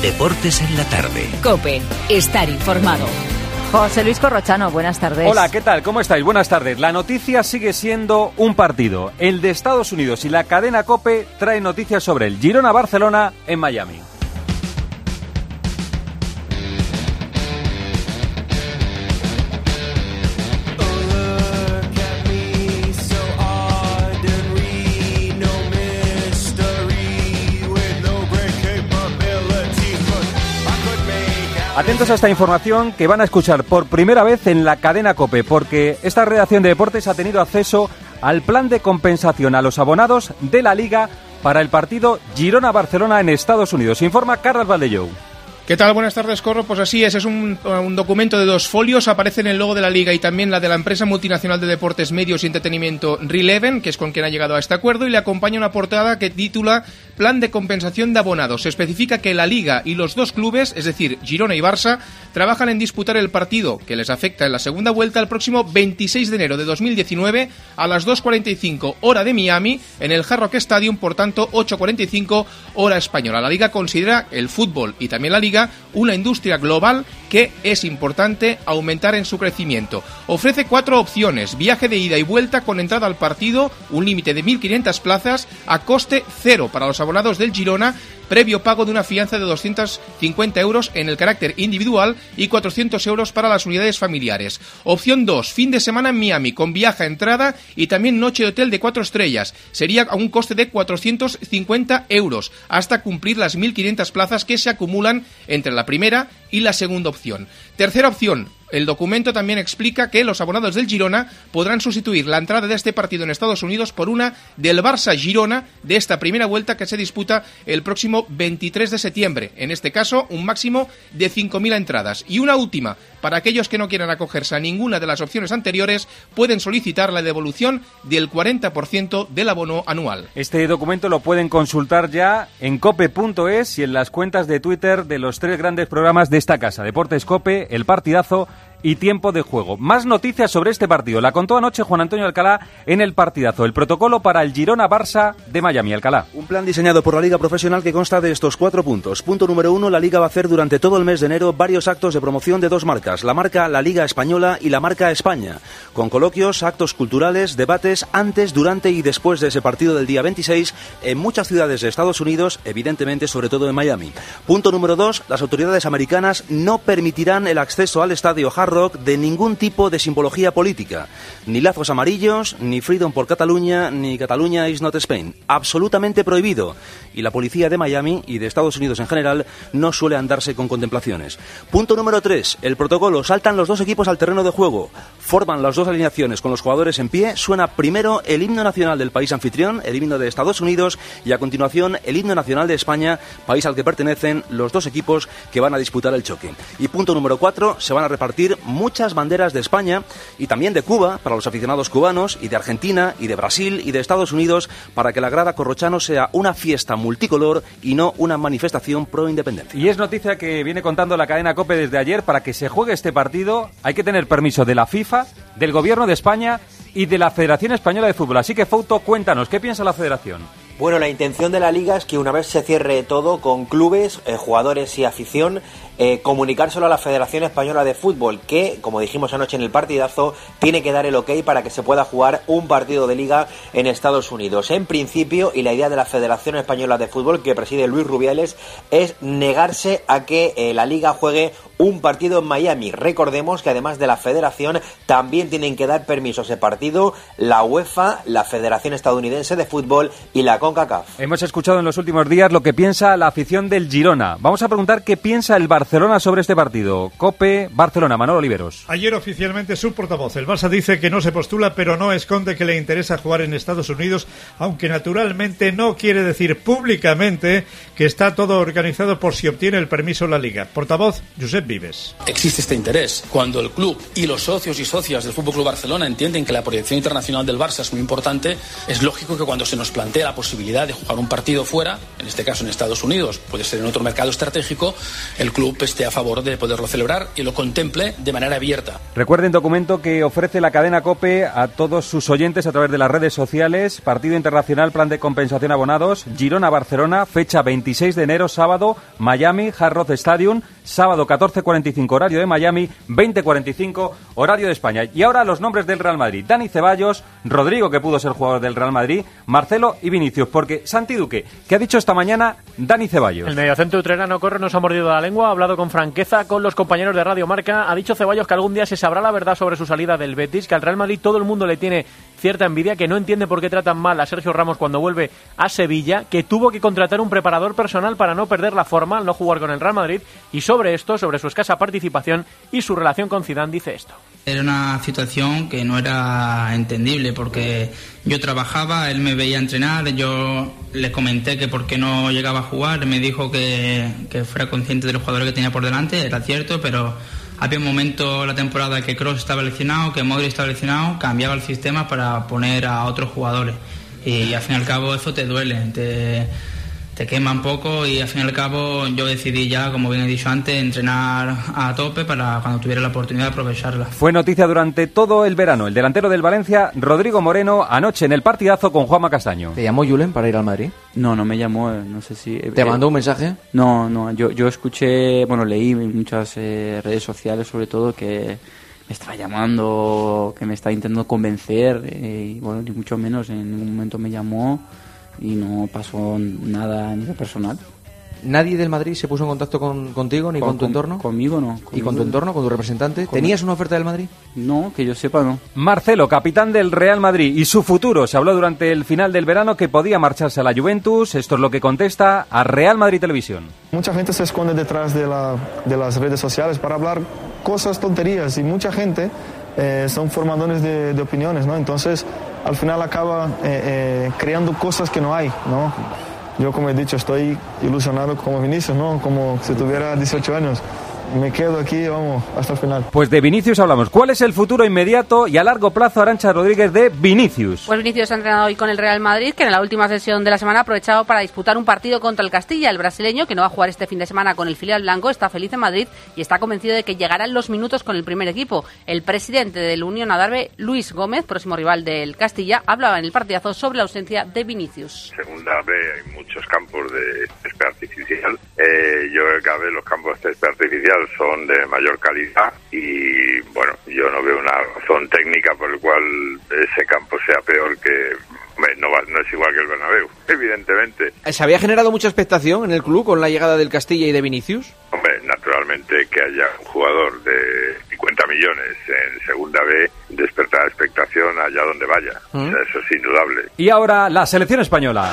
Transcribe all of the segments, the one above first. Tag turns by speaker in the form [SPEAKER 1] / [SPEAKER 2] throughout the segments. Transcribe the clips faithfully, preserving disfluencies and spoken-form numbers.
[SPEAKER 1] Deportes en la tarde.
[SPEAKER 2] COPE. Estar informado.
[SPEAKER 3] José Luis Corrochano, buenas tardes.
[SPEAKER 4] Hola, ¿qué tal? ¿Cómo estáis? Buenas tardes. La noticia sigue siendo un partido. El de Estados Unidos, y la cadena COPE trae noticias sobre el Girona-Barcelona en Miami. Atentos a esta información que van a escuchar por primera vez en la cadena COPE, porque esta redacción de deportes ha tenido acceso al plan de compensación a los abonados de la Liga para el partido Girona-Barcelona en Estados Unidos. Informa Carlos Valdellou.
[SPEAKER 5] ¿Qué tal? Buenas tardes, Corro. Pues así es, es un, un documento de dos folios, aparece en el logo de la Liga y también la de la empresa multinacional de deportes, medios y entretenimiento Releven, que es con quien ha llegado a este acuerdo, y le acompaña una portada que titula Plan de compensación de abonados. Se especifica que la Liga y los dos clubes, es decir, Girona y Barça, trabajan en disputar el partido que les afecta en la segunda vuelta el próximo veintiséis de enero de dos mil diecinueve a las dos cuarenta y cinco hora de Miami en el Hard Rock Stadium, por tanto ocho cuarenta y cinco hora española. La Liga considera el fútbol y también la Liga una industria global que es importante aumentar en su crecimiento. Ofrece cuatro opciones: viaje de ida y vuelta con entrada al partido, un límite de mil quinientas plazas a coste cero para los abonados del Girona, previo pago de una fianza de doscientos cincuenta euros en el carácter individual y cuatrocientos euros para las unidades familiares. Opción dos, fin de semana en Miami, con viaje a entrada y también noche de hotel de cuatro estrellas. Sería a un coste de cuatrocientos cincuenta euros, hasta cumplir las mil quinientas plazas que se acumulan entre la primera y la segunda opción. Tercera opción. El documento también explica que los abonados del Girona podrán sustituir la entrada de este partido en Estados Unidos por una del Barça-Girona de esta primera vuelta que se disputa el próximo veintitrés de septiembre. En este caso, un máximo de cinco mil entradas. Y una última, para aquellos que no quieran acogerse a ninguna de las opciones anteriores, pueden solicitar la devolución del cuarenta por ciento del abono anual.
[SPEAKER 4] Este documento lo pueden consultar ya en cope punto es y en las cuentas de Twitter de los tres grandes programas de esta casa: Deportes COPE, El Partidazo y Tiempo de Juego. Más noticias sobre este partido. La contó anoche Juan Antonio Alcalá en El Partidazo. El protocolo para el Girona-Barça de Miami. Alcalá.
[SPEAKER 6] Un plan diseñado por la Liga Profesional que consta de estos cuatro puntos. Punto número uno, la Liga va a hacer durante todo el mes de enero varios actos de promoción de dos marcas. La marca La Liga Española y la marca España. Con coloquios, actos culturales, debates antes, durante y después de ese partido del día veintiséis en muchas ciudades de Estados Unidos, evidentemente sobre todo en Miami. Punto número dos, las autoridades americanas no permitirán el acceso al estadio Hard Rock de ningún tipo de simbología política, ni lazos amarillos, ni Freedom por Cataluña, ni Cataluña is not Spain, absolutamente prohibido, y la policía de Miami y de Estados Unidos en general no suele andarse con contemplaciones. Punto número tres, el protocolo: saltan los dos equipos al terreno de juego, forman las dos alineaciones con los jugadores en pie, suena primero el himno nacional del país anfitrión, el himno de Estados Unidos, y a continuación el himno nacional de España, país al que pertenecen los dos equipos que van a disputar el choque. Y punto número cuatro, se van a repartir muchas banderas de España y también de Cuba para los aficionados cubanos, y de Argentina y de Brasil y de Estados Unidos, para que la grada Corrochano sea una fiesta multicolor y no una manifestación pro independencia.
[SPEAKER 4] Y es noticia que viene contando la cadena COPE desde ayer. Para que se juegue este partido hay que tener permiso de la FIFA, del Gobierno de España y de la Federación Española de Fútbol. Así que, Fouto, cuéntanos, ¿qué piensa la Federación?
[SPEAKER 7] Bueno, la intención de la Liga es que una vez se cierre todo con clubes, eh, jugadores y afición, eh, comunicárselo a la Federación Española de Fútbol, que, como dijimos anoche en El Partidazo, tiene que dar el ok para que se pueda jugar un partido de Liga en Estados Unidos. En principio, y la idea de la Federación Española de Fútbol, que preside Luis Rubiales, es negarse a que eh, la Liga juegue un partido en Miami. Recordemos que además de la Federación también tienen que dar permiso a ese partido la UEFA, la Federación Estadounidense de Fútbol y la CONCACAF.
[SPEAKER 4] Hemos escuchado en los últimos días lo que piensa la afición del Girona. Vamos a preguntar qué piensa el Barcelona sobre este partido. COPE, Barcelona, Manolo Oliveros.
[SPEAKER 8] Ayer oficialmente su portavoz, el Barça, dice que no se postula, pero no esconde que le interesa jugar en Estados Unidos, aunque naturalmente no quiere decir públicamente que está todo organizado por si obtiene el permiso la Liga. Portavoz, Josep Vives.
[SPEAKER 9] Existe este interés. Cuando el club y los socios y socias del F C Barcelona entienden que la proyección internacional del Barça es muy importante, es lógico que cuando se nos plantea la posibilidad posibilidad de jugar un partido fuera, en este caso en Estados Unidos, puede ser en otro mercado estratégico, el club esté a favor de poderlo celebrar y lo contemple de manera abierta.
[SPEAKER 4] Recuerden documento que ofrece la cadena COPE a todos sus oyentes a través de las redes sociales. Partido internacional, plan de compensación abonados, Girona-Barcelona, fecha veintiséis de enero, sábado, Miami, Hard Rock Stadium, sábado catorce cuarenta y cinco horario de Miami, veinte cuarenta y cinco horario de España. Y ahora los nombres del Real Madrid: Dani Ceballos, Rodrigo, que pudo ser jugador del Real Madrid, Marcelo y Vinicius. Porque Santi Duque, ¿qué ha dicho esta mañana Dani Ceballos?
[SPEAKER 1] El mediocentro utrerano corre, nos ha mordido la lengua, ha hablado con franqueza con los compañeros de Radio Marca. Ha dicho Ceballos que algún día se sabrá la verdad sobre su salida del Betis, que al Real Madrid todo el mundo le tiene cierta envidia, que no entiende por qué tratan mal a Sergio Ramos cuando vuelve a Sevilla, que tuvo que contratar un preparador personal para no perder la forma al no jugar con el Real Madrid, y sobre esto, sobre su escasa participación y su relación con Zidane, dice esto.
[SPEAKER 10] Era una situación que no era entendible porque yo trabajaba, él me veía entrenar, yo le comenté que por qué no llegaba a jugar, me dijo que, que fuera consciente de los jugadores que tenía por delante, era cierto, pero había un momento en la temporada que Kroos estaba lesionado, que Modric estaba lesionado, cambiaba el sistema para poner a otros jugadores y al fin y al cabo eso te duele, te... te quema un poco y al fin y al cabo yo decidí ya, como bien he dicho antes, entrenar a tope para cuando tuviera la oportunidad de aprovecharla.
[SPEAKER 4] Fue noticia durante todo el verano el delantero del Valencia, Rodrigo Moreno, anoche en el partidazo con Juanma Castaño.
[SPEAKER 11] ¿Te llamó Julen para ir al Madrid?
[SPEAKER 12] No, no me llamó, no sé si...
[SPEAKER 11] ¿Te eh, mandó un mensaje?
[SPEAKER 12] No, no, yo, yo escuché, bueno, leí en muchas eh, redes sociales sobre todo que me estaba llamando, que me estaba intentando convencer eh, y bueno, ni mucho menos, en ningún momento me llamó y no pasó nada a nivel personal.
[SPEAKER 11] ¿Nadie del Madrid se puso en contacto con, contigo ni con, con tu entorno?
[SPEAKER 12] Conmigo no.
[SPEAKER 11] ¿Y con tu entorno, con tu representante? Con... ¿Tenías una oferta del Madrid?
[SPEAKER 12] No, que yo sepa no.
[SPEAKER 4] Marcelo, capitán del Real Madrid, y su futuro. Se habló durante el final del verano que podía marcharse a la Juventus. Esto es lo que contesta a Real Madrid Televisión.
[SPEAKER 13] Mucha gente se esconde detrás de, la, de las redes sociales para hablar cosas tonterías y mucha gente eh, son formadores de, de opiniones, ¿no? Entonces, al final acaba eh, eh, creando cosas que no hay, ¿no? Yo, como he dicho, estoy ilusionado como Vinicius, ¿no? Como si tuviera dieciocho años. Me quedo aquí, vamos, hasta el final.
[SPEAKER 4] Pues de Vinicius hablamos. ¿Cuál es el futuro inmediato y a largo plazo, Arantxa Rodríguez, de Vinicius?
[SPEAKER 14] Pues Vinicius ha entrenado hoy con el Real Madrid, que en la última sesión de la semana ha aprovechado para disputar un partido contra el Castilla. El brasileño, que no va a jugar este fin de semana con el filial blanco, está feliz en Madrid y está convencido de que llegarán los minutos con el primer equipo. El presidente del Unión Adarve, Luis Gómez, próximo rival del Castilla, hablaba en el partidazo sobre la ausencia de Vinicius.
[SPEAKER 15] Segunda B hay muchos campos de césped artificial. Eh, yo creo que cada vez los campos de césped artificial son de mayor calidad y bueno, yo no veo una razón técnica por la cual ese campo sea peor que... No, va, no es igual que el Bernabéu, evidentemente.
[SPEAKER 11] ¿Se había generado mucha expectación en el club con la llegada del Castilla y de Vinicius?
[SPEAKER 15] Hombre, naturalmente que haya un jugador de cincuenta millones en segunda B despertará expectación allá donde vaya. ¿Mm? O sea, eso es indudable.
[SPEAKER 4] Y ahora la selección española.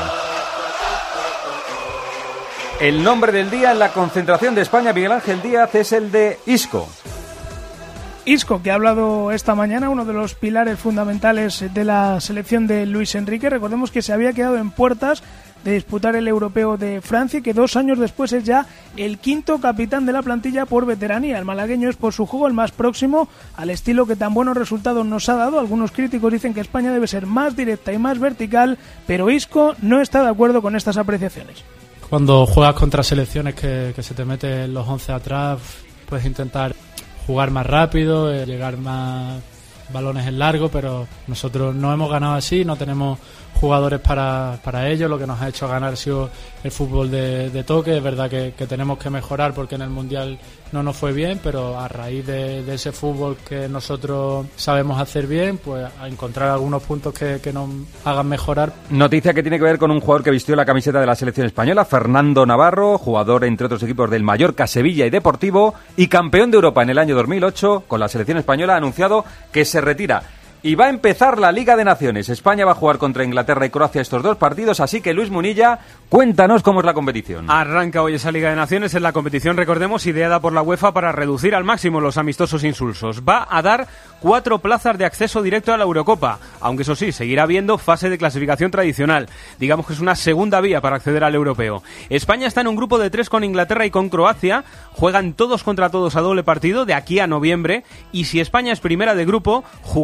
[SPEAKER 4] El nombre del día en la concentración de España, Miguel Ángel Díaz, es el de Isco.
[SPEAKER 16] Isco, que ha hablado esta mañana, uno de los pilares fundamentales de la selección de Luis Enrique. Recordemos que se había quedado en puertas de disputar el europeo de Francia y que dos años después es ya el quinto capitán de la plantilla por veteranía. El malagueño es por su juego el más próximo al estilo que tan buenos resultados nos ha dado. Algunos críticos dicen que España debe ser más directa y más vertical, pero Isco no está de acuerdo con estas apreciaciones.
[SPEAKER 17] Cuando juegas contra selecciones que, que se te meten los once atrás, puedes intentar jugar más rápido, eh, llegar más balones en largo, pero nosotros no hemos ganado así, no tenemos jugadores para, para ello. Lo que nos ha hecho ganar ha sido el fútbol de, de toque. Es verdad que, que tenemos que mejorar porque en el Mundial no nos fue bien, pero a raíz de, de ese fútbol que nosotros sabemos hacer bien, pues a encontrar algunos puntos que, que nos hagan mejorar.
[SPEAKER 4] Noticia que tiene que ver con un jugador que vistió la camiseta de la selección española, Fernando Navarro, jugador entre otros equipos del Mallorca, Sevilla y Deportivo, y campeón de Europa en el año dos mil ocho con la selección española, ha anunciado que se retira. Y va a empezar la Liga de Naciones. España va a jugar contra Inglaterra y Croacia estos dos partidos, así que Luis Munilla, cuéntanos cómo es la competición.
[SPEAKER 18] Arranca hoy esa Liga de Naciones, en la competición, recordemos, ideada por la UEFA para reducir al máximo los amistosos insulsos. Va a dar cuatro plazas de acceso directo a la Eurocopa, aunque eso sí, seguirá habiendo fase de clasificación tradicional. Digamos que es una segunda vía para acceder al europeo. España está en un grupo de tres con Inglaterra y con Croacia, juegan todos contra todos a doble partido de aquí a noviembre, y si España es primera de grupo, jugará otro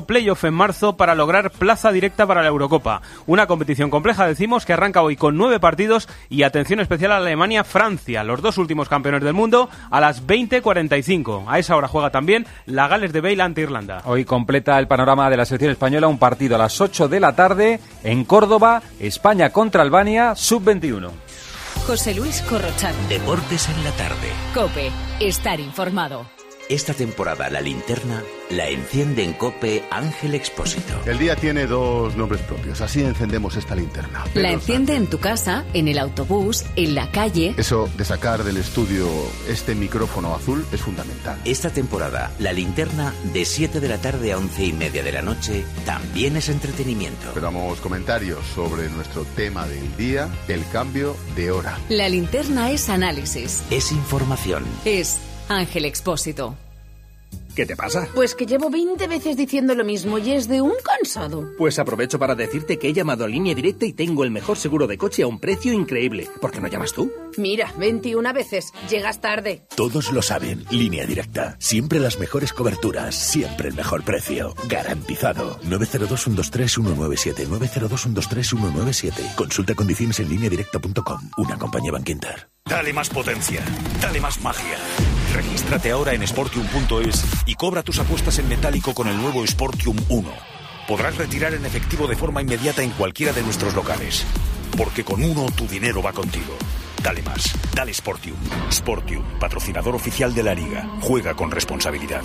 [SPEAKER 18] otro playoff en marzo para lograr plaza directa para la Eurocopa. Una competición compleja, decimos, que arranca hoy con nueve partidos y atención especial a Alemania-Francia, los dos últimos campeones del mundo, a las veinte cuarenta y cinco. A esa hora juega también la Gales de Bale ante Irlanda.
[SPEAKER 4] Hoy completa el panorama de la selección española un partido a las ocho de la tarde en Córdoba, España contra Albania, sub veintiuno.
[SPEAKER 2] José Luis Corrochano.
[SPEAKER 19] Deportes en la tarde.
[SPEAKER 2] COPE. Estar informado.
[SPEAKER 19] Esta temporada la linterna la enciende en COPE Ángel Expósito.
[SPEAKER 20] El día tiene dos nombres propios, así encendemos esta linterna.
[SPEAKER 2] La enciende en tu casa, en el autobús, en la calle.
[SPEAKER 20] Eso de sacar del estudio este micrófono azul es fundamental.
[SPEAKER 19] Esta temporada la linterna de siete de la tarde a once y media de la noche también es entretenimiento.
[SPEAKER 20] Esperamos comentarios sobre nuestro tema del día, el cambio de hora.
[SPEAKER 2] La linterna es análisis.
[SPEAKER 19] Es información.
[SPEAKER 2] Es Ángel Expósito.
[SPEAKER 21] ¿Qué te pasa?
[SPEAKER 22] Pues que llevo veinte veces diciendo lo mismo y es de un cansado.
[SPEAKER 21] Pues aprovecho para decirte que he llamado a Línea Directa y tengo el mejor seguro de coche a un precio increíble. ¿Por qué no llamas tú?
[SPEAKER 22] Mira, veintiuna veces. Llegas tarde.
[SPEAKER 23] Todos lo saben. Línea Directa. Siempre las mejores coberturas. Siempre el mejor precio. Garantizado. nueve cero dos, uno dos tres, uno nueve siete. nueve cero dos, uno dos tres, uno nueve siete. Consulta condiciones en línea directa punto com. Una compañía Bankinter.
[SPEAKER 24] Dale más potencia. Dale más magia. Regístrate ahora en sportium punto es y cobra tus apuestas en metálico con el nuevo Sportium uno. Podrás retirar en efectivo de forma inmediata en cualquiera de nuestros locales. Porque con uno tu dinero va contigo. Dale más. Dale Sportium. Sportium, patrocinador oficial de la Liga. Juega con responsabilidad.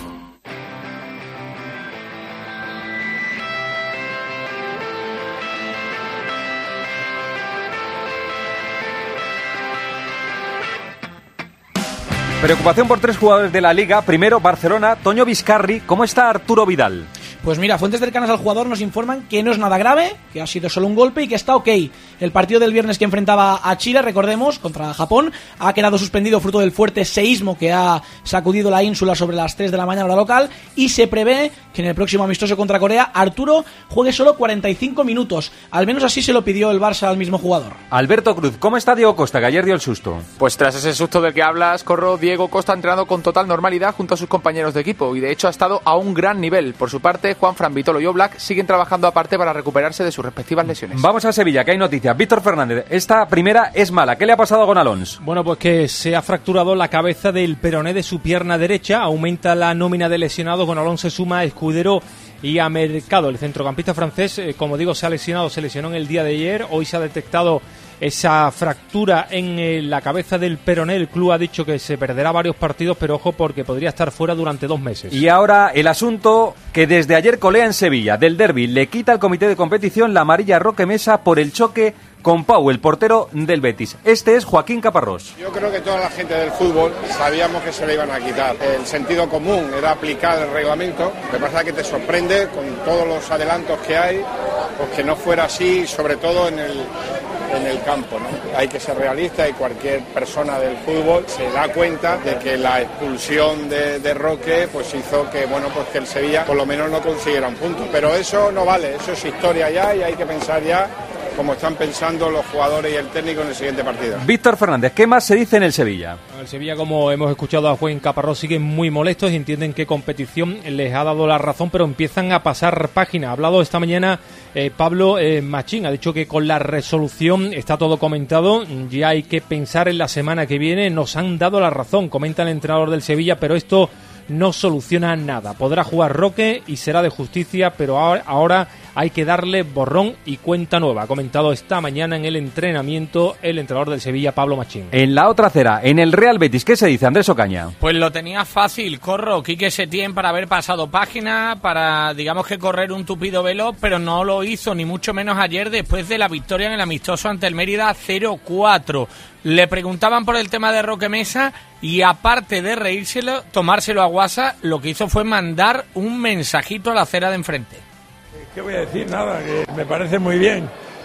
[SPEAKER 4] Preocupación por tres jugadores de la Liga. Primero, Barcelona, Toño Vizcarri. ¿Cómo está Arturo Vidal?
[SPEAKER 25] Pues mira, fuentes cercanas al jugador nos informan que no es nada grave, que ha sido solo un golpe y que está ok. El partido del viernes que enfrentaba a Chile, recordemos, contra Japón, ha quedado suspendido fruto del fuerte seísmo que ha sacudido la ínsula sobre las tres de la mañana hora local, y se prevé que en el próximo amistoso contra Corea Arturo juegue solo cuarenta y cinco minutos. Al menos así se lo pidió el Barça al mismo jugador.
[SPEAKER 4] Alberto Cruz, ¿cómo está Diego Costa, que ayer dio el susto?
[SPEAKER 11] Pues tras ese susto del que hablas, Corro, Diego Costa ha entrenado con total normalidad junto a sus compañeros de equipo y de hecho ha estado a un gran nivel. Por su parte, Juanfran, Vitolo y Oblak siguen trabajando aparte para recuperarse de sus respectivas lesiones.
[SPEAKER 4] Vamos a Sevilla, que hay noticias. Víctor Fernández, esta primera es mala. ¿Qué le ha pasado a Gonalons?
[SPEAKER 26] Bueno, pues que se ha fracturado la cabeza del peroné de su pierna derecha. Aumenta la nómina de lesionados. Gonalons se suma a Escudero y a Mercado. El centrocampista francés, eh, como digo, se ha lesionado, se lesionó en el día de ayer. Hoy se ha detectado esa fractura en eh, la cabeza del peroné. El club ha dicho que se perderá varios partidos, pero ojo porque podría estar fuera durante dos meses.
[SPEAKER 4] Y ahora el asunto que desde ayer colea en Sevilla, del derbi. Le quita al comité de competición la amarilla a Roque Mesa por el choque con Pau, el portero del Betis. Este es Joaquín Caparrós.
[SPEAKER 27] Yo creo que toda la gente del fútbol sabíamos que se le iban a quitar. El sentido común era aplicar el reglamento. Lo que pasa es que te sorprende con todos los adelantos que hay, pues que no fuera así, sobre todo en el, en el campo, ¿no? Hay que ser realista y cualquier persona del fútbol se da cuenta de que la expulsión de, de Roque pues hizo que, bueno, pues que el Sevilla por lo menos no consiguiera un punto. Pero eso no vale, eso es historia ya y hay que pensar ya como están pensando los jugadores y el técnico en el siguiente partido.
[SPEAKER 4] Víctor Fernández, ¿qué más se dice en el Sevilla?
[SPEAKER 26] El Sevilla, como hemos escuchado a Juan Caparrós, siguen muy molestos y entienden que competición les ha dado la razón, pero empiezan a pasar página. Ha hablado esta mañana eh, Pablo eh, Machín, ha dicho que con la resolución está todo comentado, ya hay que pensar en la semana que viene. Nos han dado la razón, comenta el entrenador del Sevilla, pero esto no soluciona nada. Podrá jugar Roque y será de justicia, pero ahora, ahora hay que darle borrón y cuenta nueva. Ha comentado esta mañana en el entrenamiento el entrenador del Sevilla, Pablo Machín.
[SPEAKER 4] En la otra acera, en el Real Betis, ¿qué se dice, Andrés Ocaña?
[SPEAKER 28] Pues lo tenía fácil, Corro, Quique Setién, para haber pasado página, para, digamos que correr un tupido velo, pero no lo hizo, ni mucho menos ayer, después de la victoria en el amistoso ante el Mérida cero cuatro. Le preguntaban por el tema de Roque Mesa y aparte de reírselo, tomárselo a guasa, lo que hizo fue mandar un mensajito a la acera de enfrente.
[SPEAKER 29] ¿Qué voy a decir? Nada, que me parece muy bien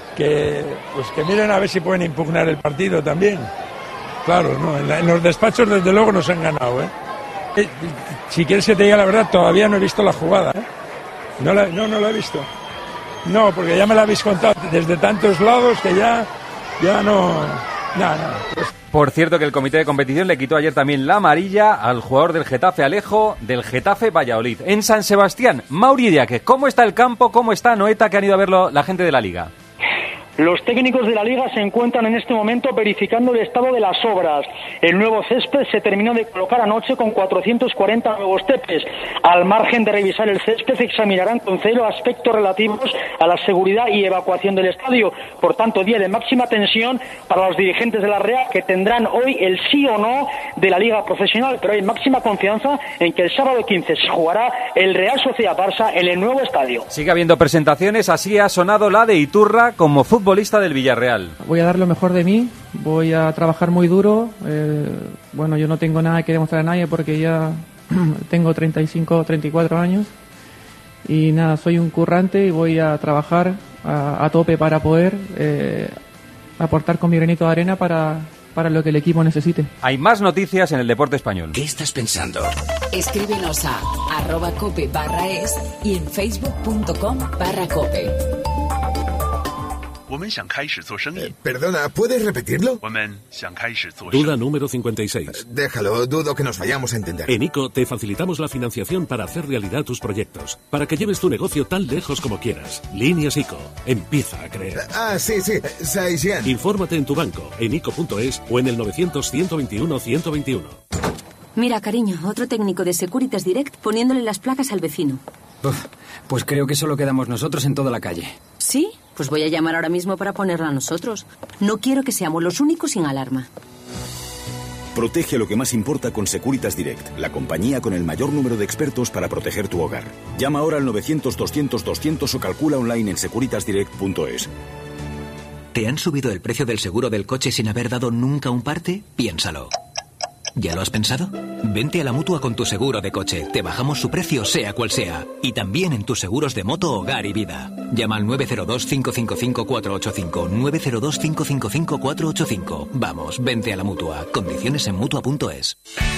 [SPEAKER 29] que pues que miren a ver si pueden impugnar el partido también. Claro, no, en, la, en los despachos desde luego nos han ganado, ¿eh? Eh, Si quieres que te diga la verdad, todavía no he visto la jugada, ¿eh? No, la, no, no la he visto. No, porque ya me la habéis contado desde tantos lados que ya, ya no... No, no, pues
[SPEAKER 4] Por cierto que el comité de competición le quitó ayer también la amarilla al jugador del Getafe Alejo, del Getafe Valladolid. En San Sebastián, Mauri Idiáquez, ¿cómo está el campo? ¿Cómo está Noeta, que han ido a verlo la gente de la Liga?
[SPEAKER 1] Los técnicos de la Liga se encuentran en este momento verificando el estado de las obras. El nuevo césped se terminó de colocar anoche con cuatrocientos cuarenta nuevos tepes. Al margen de revisar el césped, examinarán con cero aspectos relativos a la seguridad y evacuación del estadio. Por tanto, día de máxima tensión para los dirigentes de la Real, que tendrán hoy el sí o no de la Liga Profesional, pero hay máxima confianza en que el sábado quince se jugará el Real Sociedad-Barça en el nuevo estadio.
[SPEAKER 4] Sigue habiendo presentaciones, así ha sonado la de Iturra como fútbol futbolista del Villarreal.
[SPEAKER 3] Voy a dar lo mejor de mí, voy a trabajar muy duro. Eh, bueno, yo no tengo nada que demostrar a nadie porque ya tengo treinta y cinco, treinta y cuatro años. Y nada, soy un currante y voy a trabajar a, a tope para poder eh, aportar con mi granito de arena para, para lo que el equipo necesite.
[SPEAKER 4] Hay más noticias en el deporte español.
[SPEAKER 19] ¿Qué estás pensando?
[SPEAKER 2] Escríbenos a arroba cope barra es y en facebook.com barra cope.
[SPEAKER 5] Eh, perdona, ¿puedes repetirlo?
[SPEAKER 6] Duda número cincuenta y seis.
[SPEAKER 5] Déjalo, dudo que nos vayamos a entender.
[SPEAKER 6] En ICO te facilitamos la financiación para hacer realidad tus proyectos, para que lleves tu negocio tan lejos como quieras. Líneas ICO. Empieza a creer.
[SPEAKER 5] Ah, sí, sí. Saisian.
[SPEAKER 6] Infórmate en tu banco, en ico punto es o en el novecientos, ciento veintiuno, ciento veintiuno.
[SPEAKER 7] Mira, cariño, otro técnico de Securitas Direct poniéndole las placas al vecino.
[SPEAKER 8] Uf, pues creo que solo quedamos nosotros en toda la calle.
[SPEAKER 7] ¿Sí? Pues voy a llamar ahora mismo para ponerla a nosotros. No quiero que seamos los únicos sin alarma.
[SPEAKER 24] Protege lo que más importa con Securitas Direct, la compañía con el mayor número de expertos para proteger tu hogar. Llama ahora al novecientos, doscientos, doscientos o calcula online en securitas direct punto es.
[SPEAKER 9] ¿Te han subido el precio del seguro del coche sin haber dado nunca un parte? Piénsalo. ¿Ya lo has pensado? Vente a la Mutua con tu seguro de coche. Te bajamos su precio sea cual sea. Y también en tus seguros de moto, hogar y vida. Llama al nueve cero dos, cinco cinco cinco, cuatro ocho cinco. nueve cero dos, cinco cinco cinco, cuatro ocho cinco. Vamos, vente a la Mutua. Condiciones en mutua punto es.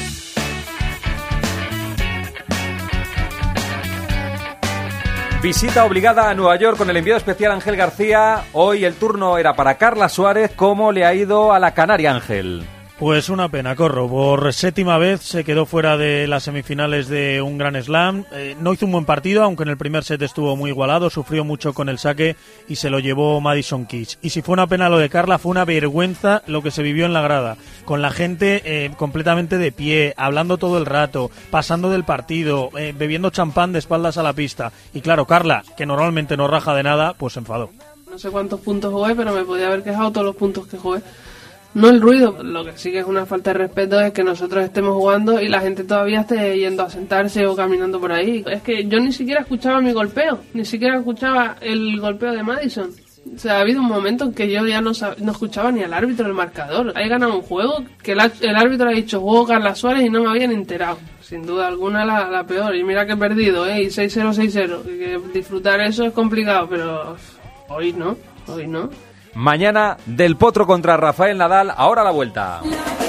[SPEAKER 4] Visita obligada a Nueva York con el enviado especial Ángel García. Hoy el turno era para Carla Suárez. ¿Cómo le ha ido a la Canaria, Ángel?
[SPEAKER 10] Pues una pena, Corro. Por séptima vez se quedó fuera de las semifinales de un Grand Slam. Eh, no hizo un buen partido, aunque en el primer set estuvo muy igualado, sufrió mucho con el saque y se lo llevó Madison Keys. Y si fue una pena lo de Carla, fue una vergüenza lo que se vivió en la grada, con la gente eh, completamente de pie, hablando todo el rato, pasando del partido, eh, bebiendo champán de espaldas a la pista. Y claro, Carla, que normalmente no raja de nada, pues se enfadó.
[SPEAKER 12] No sé cuántos puntos jugué, pero me podía haber quejado todos los puntos que jugué. No el ruido, lo que sí que es una falta de respeto es que nosotros estemos jugando y la gente todavía esté yendo a sentarse o caminando por ahí. Es que yo ni siquiera escuchaba mi golpeo, ni siquiera escuchaba el golpeo de Madison. O sea, ha habido un momento en que yo ya no, sab- no escuchaba ni al árbitro, el marcador. He ganado un juego que el, el árbitro ha dicho juego Carla Suárez y no me habían enterado. Sin duda alguna la, la peor. Y mira que he perdido, ¿eh? Y seis cero, seis cero. Y que disfrutar eso es complicado, pero hoy no, hoy no.
[SPEAKER 4] Mañana del Potro contra Rafael Nadal, ahora la vuelta.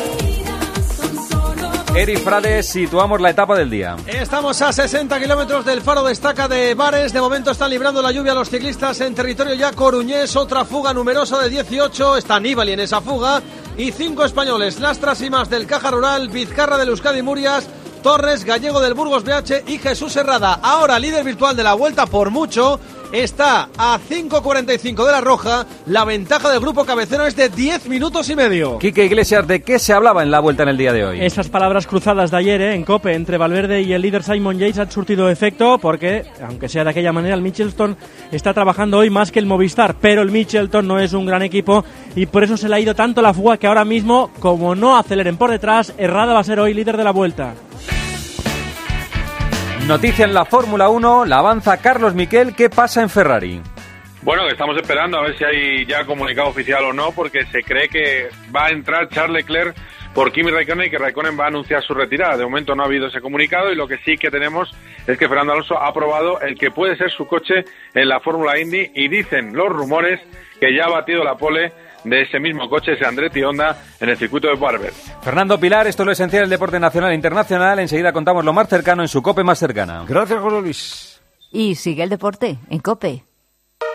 [SPEAKER 4] Eri Frades, situamos la etapa del día.
[SPEAKER 30] Estamos a sesenta kilómetros del Faro de Estaca de Bares. De momento están librando la lluvia a los ciclistas en territorio ya coruñés. Otra fuga numerosa de dieciocho. Está Nibali en esa fuga. Y cinco españoles. Lastras y más del Caja Rural, Vizcarra del Euskadi Murias, Torres, Gallego del Burgos B H y Jesús Herrada. Ahora líder virtual de la Vuelta por mucho. Está a cinco cuarenta y cinco de la Roja. La ventaja del grupo cabecero es de diez minutos y medio.
[SPEAKER 4] Quique Iglesias, ¿de qué se hablaba en la Vuelta en el día de hoy?
[SPEAKER 31] Esas palabras cruzadas de ayer, ¿eh? En COPE entre Valverde y el líder Simon Yates han surtido efecto porque, aunque sea de aquella manera, el Mitchelton está trabajando hoy más que el Movistar, pero el Mitchelton no es un gran equipo y por eso se le ha ido tanto la fuga que ahora mismo, como no aceleren por detrás, Herrada va a ser hoy líder de la Vuelta.
[SPEAKER 4] Noticia en la Fórmula uno, la avanza Carlos Miquel. ¿Qué pasa en Ferrari?
[SPEAKER 32] Bueno, que estamos esperando a ver si hay ya comunicado oficial o no, porque se cree que va a entrar Charles Leclerc por Kimi Raikkonen y que Raikkonen va a anunciar su retirada. De momento no ha habido ese comunicado y lo que sí que tenemos es que Fernando Alonso ha aprobado el que puede ser su coche en la Fórmula Indy y dicen los rumores que ya ha batido la pole de ese mismo coche, ese Andretti Honda, en el circuito de Barber.
[SPEAKER 4] Fernando Pilar, esto es lo esencial del deporte nacional e internacional. Enseguida contamos lo más cercano en su COPE más cercana.
[SPEAKER 33] Gracias, José Luis.
[SPEAKER 34] Y sigue el deporte en COPE.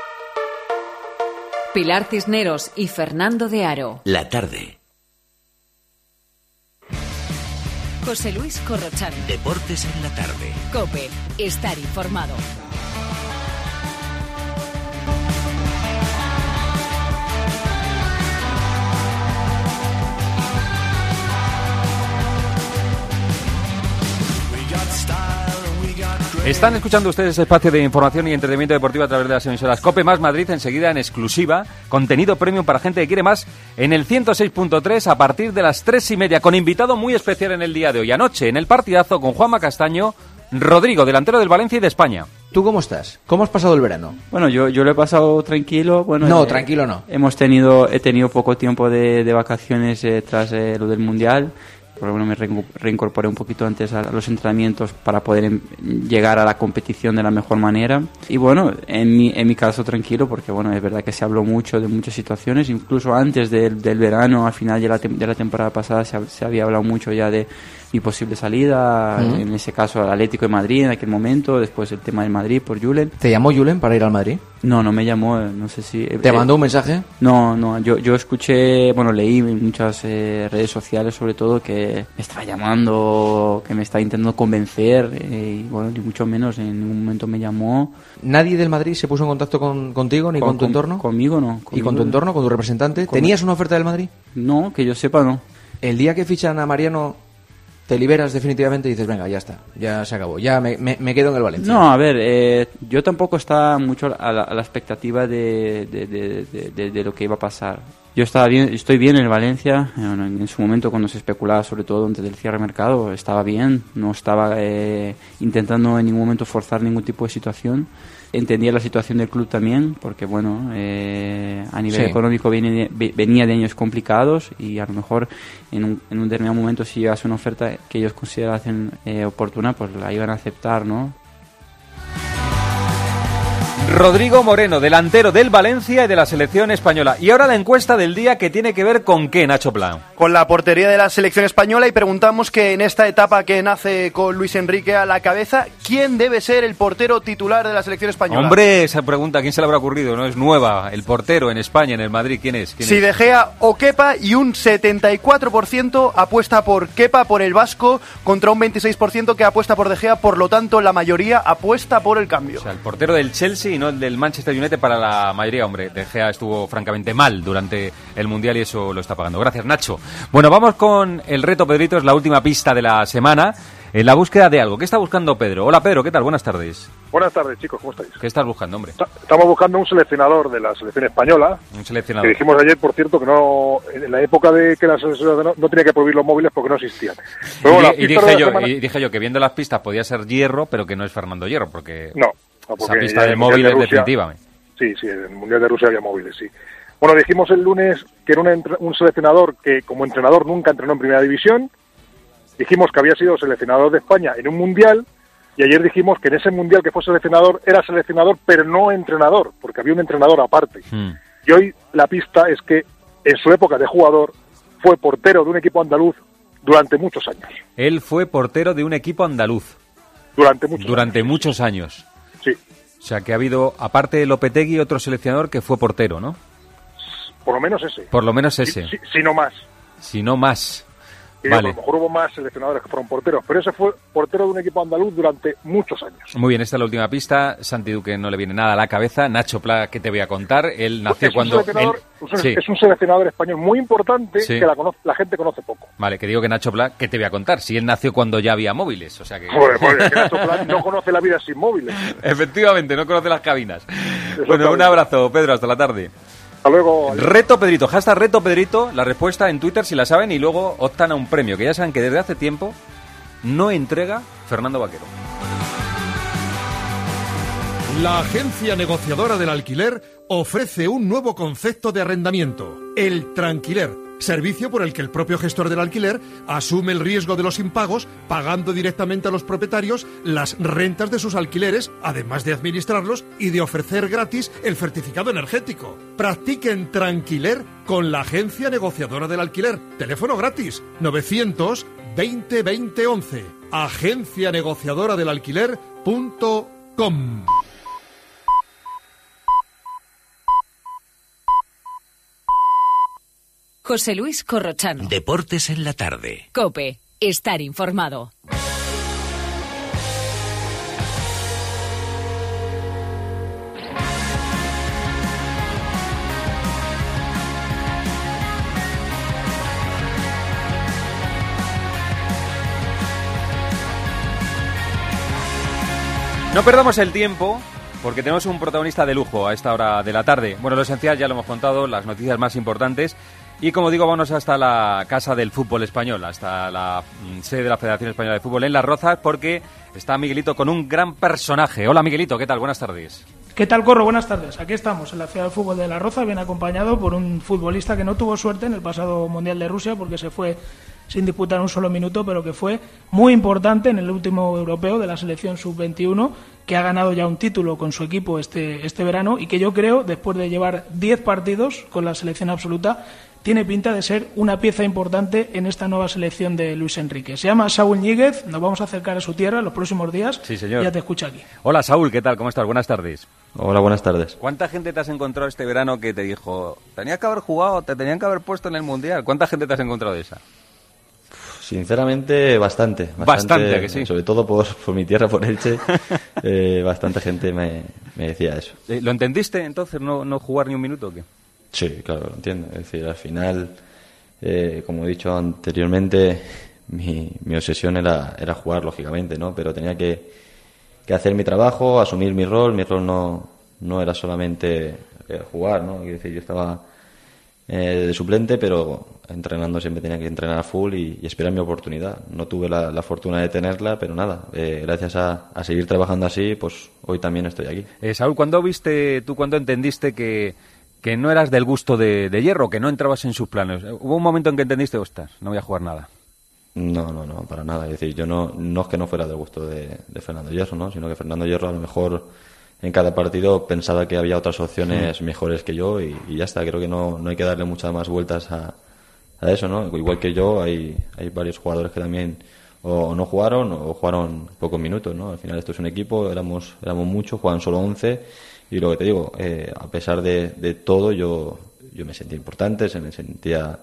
[SPEAKER 2] Pilar Cisneros y Fernando de Aro.
[SPEAKER 19] La tarde.
[SPEAKER 2] José Luis Corrochano.
[SPEAKER 19] Deportes en la tarde.
[SPEAKER 2] COPE. Estar informado.
[SPEAKER 4] Están escuchando ustedes ese espacio de información y entretenimiento deportivo a través de las emisoras COPE más Madrid, enseguida en exclusiva, contenido premium para gente que quiere más, en el ciento seis punto tres a partir de las tres y media, con invitado muy especial en el día de hoy. Anoche, en el partidazo con Juanma Castaño, Rodrigo, delantero del Valencia y de España.
[SPEAKER 11] ¿Tú cómo estás? ¿Cómo has pasado el verano?
[SPEAKER 13] Bueno, yo, yo lo he pasado tranquilo. Bueno,
[SPEAKER 11] no,
[SPEAKER 13] eh,
[SPEAKER 11] tranquilo no.
[SPEAKER 13] Hemos tenido, he tenido poco tiempo de, de vacaciones eh, tras eh, lo del Mundial. Por lo menos me reincorporé un poquito antes a los entrenamientos para poder em, llegar a la competición de la mejor manera. Y bueno, en mi, en mi caso tranquilo, porque bueno, es verdad que se habló mucho de muchas situaciones, incluso antes del, del verano, al final de la, de la temporada pasada se, se había hablado mucho ya de mi posible salida, uh-huh. en ese caso al Atlético de Madrid en aquel momento, después el tema del Madrid por Julen.
[SPEAKER 11] ¿Te llamó Julen para ir al Madrid?
[SPEAKER 13] No, no me llamó, no sé si...
[SPEAKER 11] ¿Te eh, mandó un mensaje?
[SPEAKER 13] No, no, yo, yo escuché, bueno, leí en muchas eh, redes sociales sobre todo que me estaba llamando, que me estaba intentando convencer, eh, y bueno, ni mucho menos, en ningún momento me llamó.
[SPEAKER 11] ¿Nadie del Madrid se puso en contacto con, contigo ni con, con tu
[SPEAKER 13] con,
[SPEAKER 11] entorno?
[SPEAKER 13] Conmigo no. Conmigo.
[SPEAKER 11] ¿Y con tu entorno, con tu representante? Con... ¿Tenías una oferta del Madrid?
[SPEAKER 13] No, que yo sepa no.
[SPEAKER 11] El día que fichan a Mariano... ¿Te liberas definitivamente y dices, venga, ya está, ya se acabó, ya me, me, me quedo en el Valencia?
[SPEAKER 13] No, a ver, eh, yo tampoco estaba mucho a la, a la expectativa de, de, de, de, de, de lo que iba a pasar. Yo estaba bien, estoy bien en el Valencia, bueno, en su momento cuando se especulaba sobre todo antes del cierre de mercado, estaba bien, no estaba eh, intentando en ningún momento forzar ningún tipo de situación. Entendía la situación del club también, porque bueno, eh, a nivel sí. económico viene, venía de años complicados y a lo mejor en un, en un determinado momento si llegase una oferta que ellos considerasen eh, oportuna, pues la iban a aceptar, ¿no?
[SPEAKER 4] Rodrigo Moreno, delantero del Valencia y de la selección española. Y ahora la encuesta del día, que tiene que ver con qué, Nacho Plan.
[SPEAKER 14] Con la portería de la selección española, y preguntamos que en esta etapa que nace con Luis Enrique a la cabeza, ¿quién debe ser el portero titular de la selección española?
[SPEAKER 4] Hombre, esa pregunta, ¿a quién se le habrá ocurrido? No es nueva. El portero en España, en el Madrid, ¿quién es? ¿Quién
[SPEAKER 14] si
[SPEAKER 4] es?
[SPEAKER 14] De Gea o Kepa, y un setenta y cuatro por ciento apuesta por Kepa, por el vasco, contra un veintiséis por ciento que apuesta por De Gea. Por lo tanto, la mayoría apuesta por el cambio.
[SPEAKER 4] O sea, el portero del Chelsea y no el del Manchester United para la mayoría. Hombre, De Gea estuvo francamente mal durante el Mundial y eso lo está pagando. Gracias, Nacho. Bueno, vamos con el reto, Pedrito, es la última pista de la semana, en la búsqueda de algo. ¿Qué está buscando Pedro? Hola, Pedro, ¿qué tal? Buenas tardes.
[SPEAKER 15] Buenas tardes, chicos, ¿cómo estáis?
[SPEAKER 4] ¿Qué estás buscando, hombre?
[SPEAKER 15] Estamos buscando un seleccionador de la selección española.
[SPEAKER 4] Un seleccionador.
[SPEAKER 15] Que dijimos ayer, por cierto, que no, en la época de que la selección no, no tenía que prohibir los móviles porque no existían.
[SPEAKER 4] Pero, bueno, y, y, dije yo, semana... y dije yo que viendo las pistas podía ser Hierro, pero que no es Fernando Hierro, porque,
[SPEAKER 15] no, no
[SPEAKER 4] esa
[SPEAKER 15] porque
[SPEAKER 4] pista del móvil es definitiva.
[SPEAKER 15] Sí, sí, en el Mundial de Rusia había móviles, sí. Bueno, dijimos el lunes que era un, un seleccionador que como entrenador nunca entrenó en Primera División. Dijimos que había sido seleccionador de España en un Mundial. Y ayer dijimos que en ese Mundial que fue seleccionador, era seleccionador pero no entrenador, porque había un entrenador aparte. Hmm. Y hoy la pista es que en su época de jugador fue portero de un equipo andaluz durante muchos años.
[SPEAKER 4] Él fue portero de un equipo andaluz.
[SPEAKER 15] Durante muchos
[SPEAKER 4] Durante
[SPEAKER 15] años.
[SPEAKER 4] muchos años.
[SPEAKER 15] Sí.
[SPEAKER 4] O sea, que ha habido, aparte de Lopetegui, otro seleccionador que fue portero, ¿no?
[SPEAKER 15] Por lo menos ese.
[SPEAKER 4] Por lo menos ese.
[SPEAKER 15] Si, si, si no más.
[SPEAKER 4] Si no más.
[SPEAKER 15] Y
[SPEAKER 4] vale.
[SPEAKER 15] Digo, a lo mejor hubo más seleccionadores que fueron porteros, pero ese fue portero de un equipo andaluz durante muchos años.
[SPEAKER 4] Muy bien, esta es la última pista. Santi Duque no le viene nada a la cabeza. Nacho Pla, ¿qué te voy a contar? Él nació
[SPEAKER 15] es
[SPEAKER 4] cuando...
[SPEAKER 15] Un él... es, un,
[SPEAKER 4] sí.
[SPEAKER 15] es un seleccionador español muy importante, sí. que la, conoce, la gente conoce poco.
[SPEAKER 4] Vale, que digo que Nacho Pla, ¿qué te voy a contar? Si él nació cuando ya había móviles, o sea que...
[SPEAKER 15] Joder, joder, que Nacho Pla no conoce la vida sin móviles.
[SPEAKER 4] Efectivamente, no conoce las cabinas. Bueno, un abrazo, Pedro, hasta la tarde.
[SPEAKER 15] Hasta luego.
[SPEAKER 4] Reto Pedrito, hashtag Reto Pedrito, la respuesta en Twitter si la saben, y luego optan a un premio que ya saben que desde hace tiempo no entrega Fernando Vaquero.
[SPEAKER 16] La agencia negociadora del alquiler ofrece un nuevo concepto de arrendamiento, el tranquiler, servicio por el que el propio gestor del alquiler asume el riesgo de los impagos, pagando directamente a los propietarios las rentas de sus alquileres, además de administrarlos y de ofrecer gratis el certificado energético. Practiquen tranquiler con la agencia negociadora del alquiler. Teléfono gratis novecientos veinte veinte once. agencia negociadora del alquiler punto com.
[SPEAKER 2] José Luis Corrochano.
[SPEAKER 19] Deportes en la tarde.
[SPEAKER 2] COPE. estar informado.
[SPEAKER 4] No perdamos el tiempo, porque tenemos un protagonista de lujo a esta hora de la tarde. Bueno, lo esencial ya lo hemos contado, las noticias más importantes. Y como digo, vamos hasta la Casa del Fútbol Español, hasta la sede de la Federación Española de Fútbol en Las Rozas, porque está Miguelito con un gran personaje. Hola Miguelito, ¿qué tal? Buenas tardes.
[SPEAKER 1] ¿Qué tal, Corro? Buenas tardes. Aquí estamos en la ciudad del fútbol de Las Rozas, bien acompañado por un futbolista que no tuvo suerte en el pasado Mundial de Rusia porque se fue sin disputar un solo minuto, pero que fue muy importante en el último europeo de la selección sub veintiuno, que ha ganado ya un título con su equipo este, este verano y que yo creo, después de llevar diez partidos con la selección absoluta, tiene pinta de ser una pieza importante en esta nueva selección de Luis Enrique. Se llama Saúl Ñíguez, nos vamos a acercar a su tierra en los próximos días.
[SPEAKER 4] Sí, señor.
[SPEAKER 1] Ya te escucha aquí.
[SPEAKER 4] Hola Saúl, ¿qué tal? ¿Cómo estás? Buenas tardes.
[SPEAKER 3] Hola, buenas tardes.
[SPEAKER 4] ¿Cuánta gente te has encontrado este verano que te dijo, tenías que haber jugado, te tenían que haber puesto en el Mundial? ¿Cuánta gente te has encontrado de esa?
[SPEAKER 3] Sinceramente, bastante. Bastante,
[SPEAKER 4] bastante que sí.
[SPEAKER 3] Sobre todo por, por mi tierra, por Elche, eh, bastante gente me, me decía eso.
[SPEAKER 4] ¿Lo entendiste entonces, no, no jugar ni un minuto o qué?
[SPEAKER 3] Sí, claro, lo entiendo. Es decir, al final, eh, como he dicho anteriormente, mi, mi obsesión era, era jugar, lógicamente, ¿no? Pero tenía que, que hacer mi trabajo, asumir mi rol. Mi rol no, no era solamente eh, jugar, ¿no? Es decir, yo estaba eh, de suplente, pero entrenando siempre tenía que entrenar a full y, y esperar mi oportunidad. No tuve la, la fortuna de tenerla, pero nada, eh, gracias a, a seguir trabajando así, pues hoy también estoy aquí.
[SPEAKER 4] Eh, Saúl, ¿cuándo viste, tú cuándo entendiste que, que no eras del gusto de, de Hierro, que no entrabas en sus planes? ¿Hubo un momento en que entendiste, ostras, no voy a jugar nada?
[SPEAKER 3] No, no, no, para nada. Es decir, yo no, no es que no fuera del gusto de, de Fernando Hierro, ¿no? Sino que Fernando Hierro a lo mejor en cada partido pensaba que había otras opciones sí. mejores que yo y, y ya está. Creo que no, no hay que darle muchas más vueltas a, a eso, ¿no? Igual que yo, hay, hay varios jugadores que también o no jugaron o jugaron pocos minutos, ¿no? Al final esto es un equipo, éramos, éramos muchos, jugaban solo once y lo que te digo, eh, a pesar de, de todo, yo, yo me sentía importante, se me sentía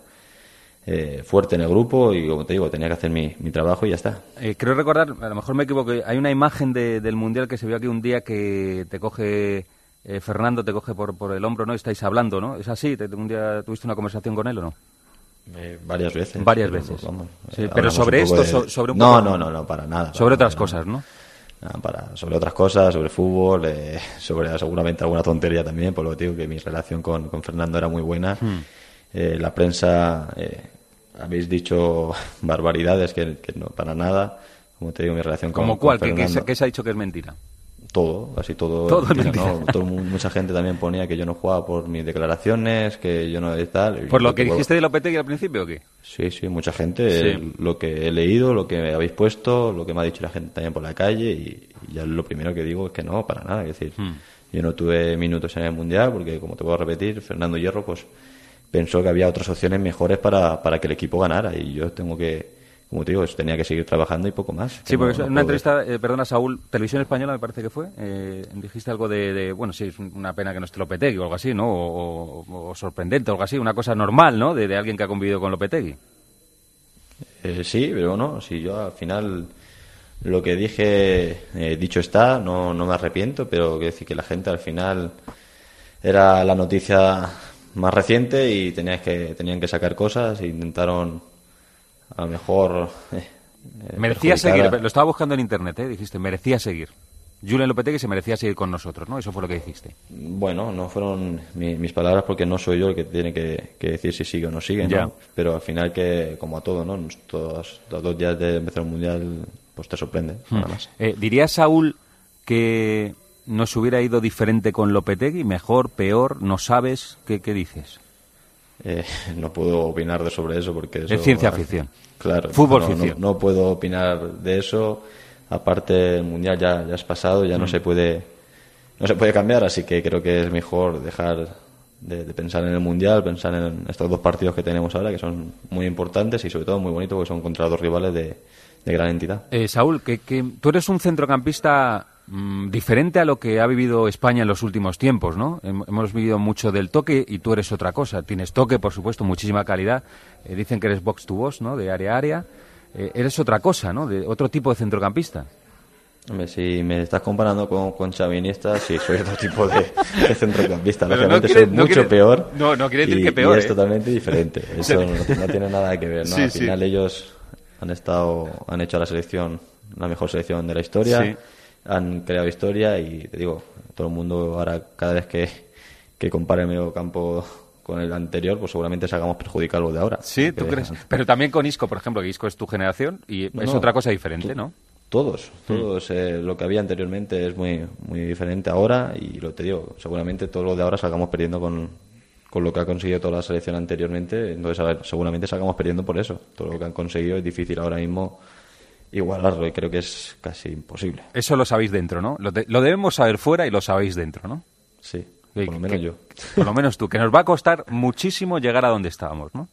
[SPEAKER 3] eh, fuerte en el grupo y, como te digo, tenía que hacer mi, mi trabajo y ya está.
[SPEAKER 4] Eh, creo recordar, a lo mejor me equivoco, hay una imagen de, del Mundial que se vio aquí un día que te coge eh, Fernando, te coge por, por el hombro, ¿no? Estáis hablando, ¿no? ¿Es así? ¿Te, un día tuviste una conversación con él o no?
[SPEAKER 3] Eh, varias veces.
[SPEAKER 4] Varias veces.
[SPEAKER 3] Vamos,
[SPEAKER 4] sí,
[SPEAKER 3] eh,
[SPEAKER 4] pero sobre esto,
[SPEAKER 3] de...
[SPEAKER 4] sobre un
[SPEAKER 3] no,
[SPEAKER 4] poco...
[SPEAKER 3] No, no, no, para nada.
[SPEAKER 4] Sobre
[SPEAKER 3] para,
[SPEAKER 4] otras
[SPEAKER 3] para,
[SPEAKER 4] cosas, ¿no?
[SPEAKER 3] Nada, para, sobre otras cosas, sobre fútbol, eh, sobre seguramente alguna tontería también, por lo que digo que mi relación con, con Fernando era muy buena. Hmm. Eh, la prensa, eh, habéis dicho barbaridades que, que no, para nada. Como te digo, mi relación con,
[SPEAKER 4] ¿Cómo cuál?
[SPEAKER 3] con
[SPEAKER 4] ¿Qué,
[SPEAKER 3] Fernando...
[SPEAKER 4] ¿Qué, ¿Qué se ha dicho que es mentira?
[SPEAKER 3] Todo, casi todo.
[SPEAKER 4] Todo es
[SPEAKER 3] mentira,
[SPEAKER 4] mentira.
[SPEAKER 3] ¿no? Todo, mucha gente también ponía que yo no jugaba por mis declaraciones, que yo no de tal.
[SPEAKER 4] ¿Por lo que dijiste de Lopetegui al principio o qué?
[SPEAKER 3] Sí, sí, mucha gente.
[SPEAKER 4] Sí.
[SPEAKER 3] Eh, lo que he leído, lo que habéis puesto, lo que me ha dicho la gente también por la calle y, y ya lo primero que digo es que no, para nada. Es decir, hmm. yo no tuve minutos en el Mundial porque, como te puedo repetir, Fernando Hierro pues pensó que había otras opciones mejores para, para que el equipo ganara y yo tengo que... Como te digo, tenía que seguir trabajando y poco más.
[SPEAKER 4] Sí, porque
[SPEAKER 3] no,
[SPEAKER 4] en
[SPEAKER 3] no
[SPEAKER 4] una entrevista, eh, perdona Saúl, Televisión Española me parece que fue, eh, dijiste algo de, de, bueno, sí, es una pena que no esté Lopetegui o algo así, ¿no? O, o, o sorprendente o algo así, una cosa normal, ¿no? De, de alguien que ha convivido con Lopetegui.
[SPEAKER 3] Eh, sí, pero no, si yo al final lo que dije, eh, dicho está, no, no me arrepiento, pero quiero decir que la gente al final era la noticia más reciente y tenías que, tenían que sacar cosas e intentaron... A lo mejor... Eh,
[SPEAKER 4] merecía seguir, a... lo estaba buscando en internet, ¿eh? Dijiste, merecía seguir. Julen Lopetegui se merecía seguir con nosotros, ¿no? Eso fue lo que dijiste.
[SPEAKER 3] Bueno, no fueron mi, mis palabras porque no soy yo el que tiene que, que decir si sigue o no sigue, ¿no? Pero al final que, como a todo, ¿no? Todos, los dos días de empezar un Mundial, pues te sorprende, hmm. nada más.
[SPEAKER 4] Eh, ¿Dirías, Saúl, que nos hubiera ido diferente con Lopetegui? ¿Mejor, peor? ¿No sabes? ¿Qué, qué dices?
[SPEAKER 3] Eh, no puedo opinar de sobre eso porque eso,
[SPEAKER 4] es ciencia ficción.
[SPEAKER 3] Claro,
[SPEAKER 4] fútbol
[SPEAKER 3] no,
[SPEAKER 4] ficción.
[SPEAKER 3] No, no puedo opinar de eso. Aparte el mundial ya, ya es pasado, ya mm. no se puede no se puede cambiar, así que creo que es mejor dejar de, de pensar en el mundial, pensar en estos dos partidos que tenemos ahora que son muy importantes y sobre todo muy bonitos porque son contra dos rivales de, de gran entidad.
[SPEAKER 4] Eh, Saúl, que, que tú eres un centrocampista diferente a lo que ha vivido España en los últimos tiempos, ¿no? Hemos vivido mucho del toque y tú eres otra cosa. Tienes toque, por supuesto, muchísima calidad. Eh, dicen que eres box to box, ¿no? De área a área. eh, eres otra cosa, ¿no? De otro tipo de centrocampista.
[SPEAKER 3] Hombre, si me estás comparando con, con Xavi Iniesta, sí, soy otro tipo de, de centrocampista.
[SPEAKER 4] Pero
[SPEAKER 3] Lógicamente
[SPEAKER 4] no quiere-
[SPEAKER 3] soy
[SPEAKER 4] no
[SPEAKER 3] mucho
[SPEAKER 4] quiere-
[SPEAKER 3] peor.
[SPEAKER 4] no, no quiere decir
[SPEAKER 3] y,
[SPEAKER 4] que peor,
[SPEAKER 3] y es
[SPEAKER 4] ¿eh?
[SPEAKER 3] totalmente diferente. Eso no, no tiene nada que ver, ¿no?
[SPEAKER 4] Sí,
[SPEAKER 3] Al
[SPEAKER 4] sí.
[SPEAKER 3] final ellos han estado, han hecho a la selección la mejor selección de la historia,
[SPEAKER 4] Sí.
[SPEAKER 3] han creado historia y te digo, todo el mundo ahora cada vez que, que compare el medio campo con el anterior, pues seguramente salgamos perjudicados los de ahora.
[SPEAKER 4] Sí, ¿tú
[SPEAKER 3] Que-
[SPEAKER 4] crees? Pero también con Isco, por ejemplo, que Isco es tu generación y
[SPEAKER 3] No,
[SPEAKER 4] es
[SPEAKER 3] no,
[SPEAKER 4] otra cosa diferente, ¿no?
[SPEAKER 3] Todos, todos. Eh, lo que había anteriormente es muy muy diferente ahora y lo te digo, seguramente todo lo de ahora salgamos perdiendo con, con lo que ha conseguido toda la selección anteriormente. Entonces, a ver, seguramente salgamos perdiendo por eso. Todo lo que han conseguido es difícil ahora mismo igualarlo y creo que es casi imposible.
[SPEAKER 4] Eso lo sabéis dentro, ¿no? Lo, de- lo debemos saber fuera y lo sabéis dentro, ¿no?
[SPEAKER 3] Sí,
[SPEAKER 4] Que-
[SPEAKER 3] por lo menos
[SPEAKER 4] que-
[SPEAKER 3] yo.
[SPEAKER 4] Por lo menos tú, que nos va a costar muchísimo llegar a donde estábamos, ¿no?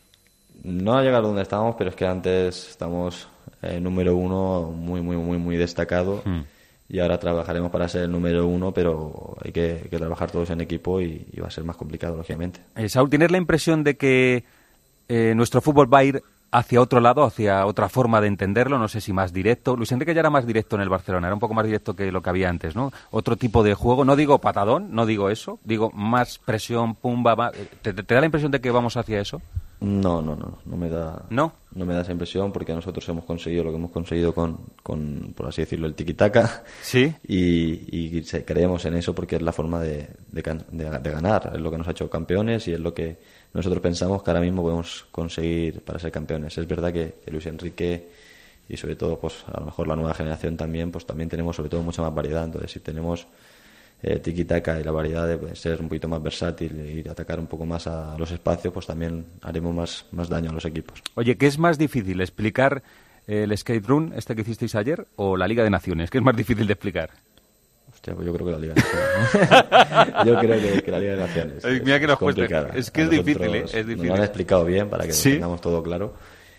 [SPEAKER 3] No a llegar donde estábamos, pero es que antes estamos eh, número uno muy, muy, muy, muy destacado.
[SPEAKER 4] Mm.
[SPEAKER 3] Y ahora trabajaremos para ser el número uno, pero hay que, que trabajar todos en equipo y, y va a ser más complicado, lógicamente.
[SPEAKER 4] Eh, Saúl, ¿tienes la impresión de que eh, nuestro fútbol va a ir hacia otro lado, hacia otra forma de entenderlo? No sé si más directo. Luis Enrique ya era más directo en el Barcelona, era un poco más directo que lo que había antes, ¿no? Otro tipo de juego, no digo patadón, no digo eso, digo más presión, pumba, va- ¿Te, te da la impresión de que vamos hacia eso?
[SPEAKER 3] No, no, no, no me da,
[SPEAKER 4] ¿No?
[SPEAKER 3] no me da esa impresión porque nosotros hemos conseguido lo que hemos conseguido con, con por así decirlo, el tiki-taka.
[SPEAKER 4] Sí.
[SPEAKER 3] Y, y se- creemos en eso porque es la forma de, de, can- de- de ganar, es lo que nos ha hecho campeones y es lo que nosotros pensamos que ahora mismo podemos conseguir para ser campeones. Es verdad que, que Luis Enrique y sobre todo, pues a lo mejor la nueva generación también, pues también tenemos sobre todo mucha más variedad. Entonces, si tenemos eh, tiki-taka y la variedad de pues, ser un poquito más versátil e ir a atacar un poco más a los espacios, pues también haremos más, más daño a los equipos.
[SPEAKER 4] Oye, ¿qué es más difícil, explicar eh, el skate run este que hicisteis ayer o la Liga de Naciones? ¿Qué es más difícil de explicar?
[SPEAKER 3] Hostia, pues yo creo que la Liga de Naciones. Yo creo que, que la Liga de Naciones.
[SPEAKER 4] Ay, mira que nos cuesta.
[SPEAKER 3] complicada.
[SPEAKER 4] Es que
[SPEAKER 3] A
[SPEAKER 4] es difícil,
[SPEAKER 3] nosotros
[SPEAKER 4] ¿eh? Es difícil.
[SPEAKER 3] Nos lo han explicado bien para que
[SPEAKER 4] ¿Sí?
[SPEAKER 3] lo tengamos todo claro.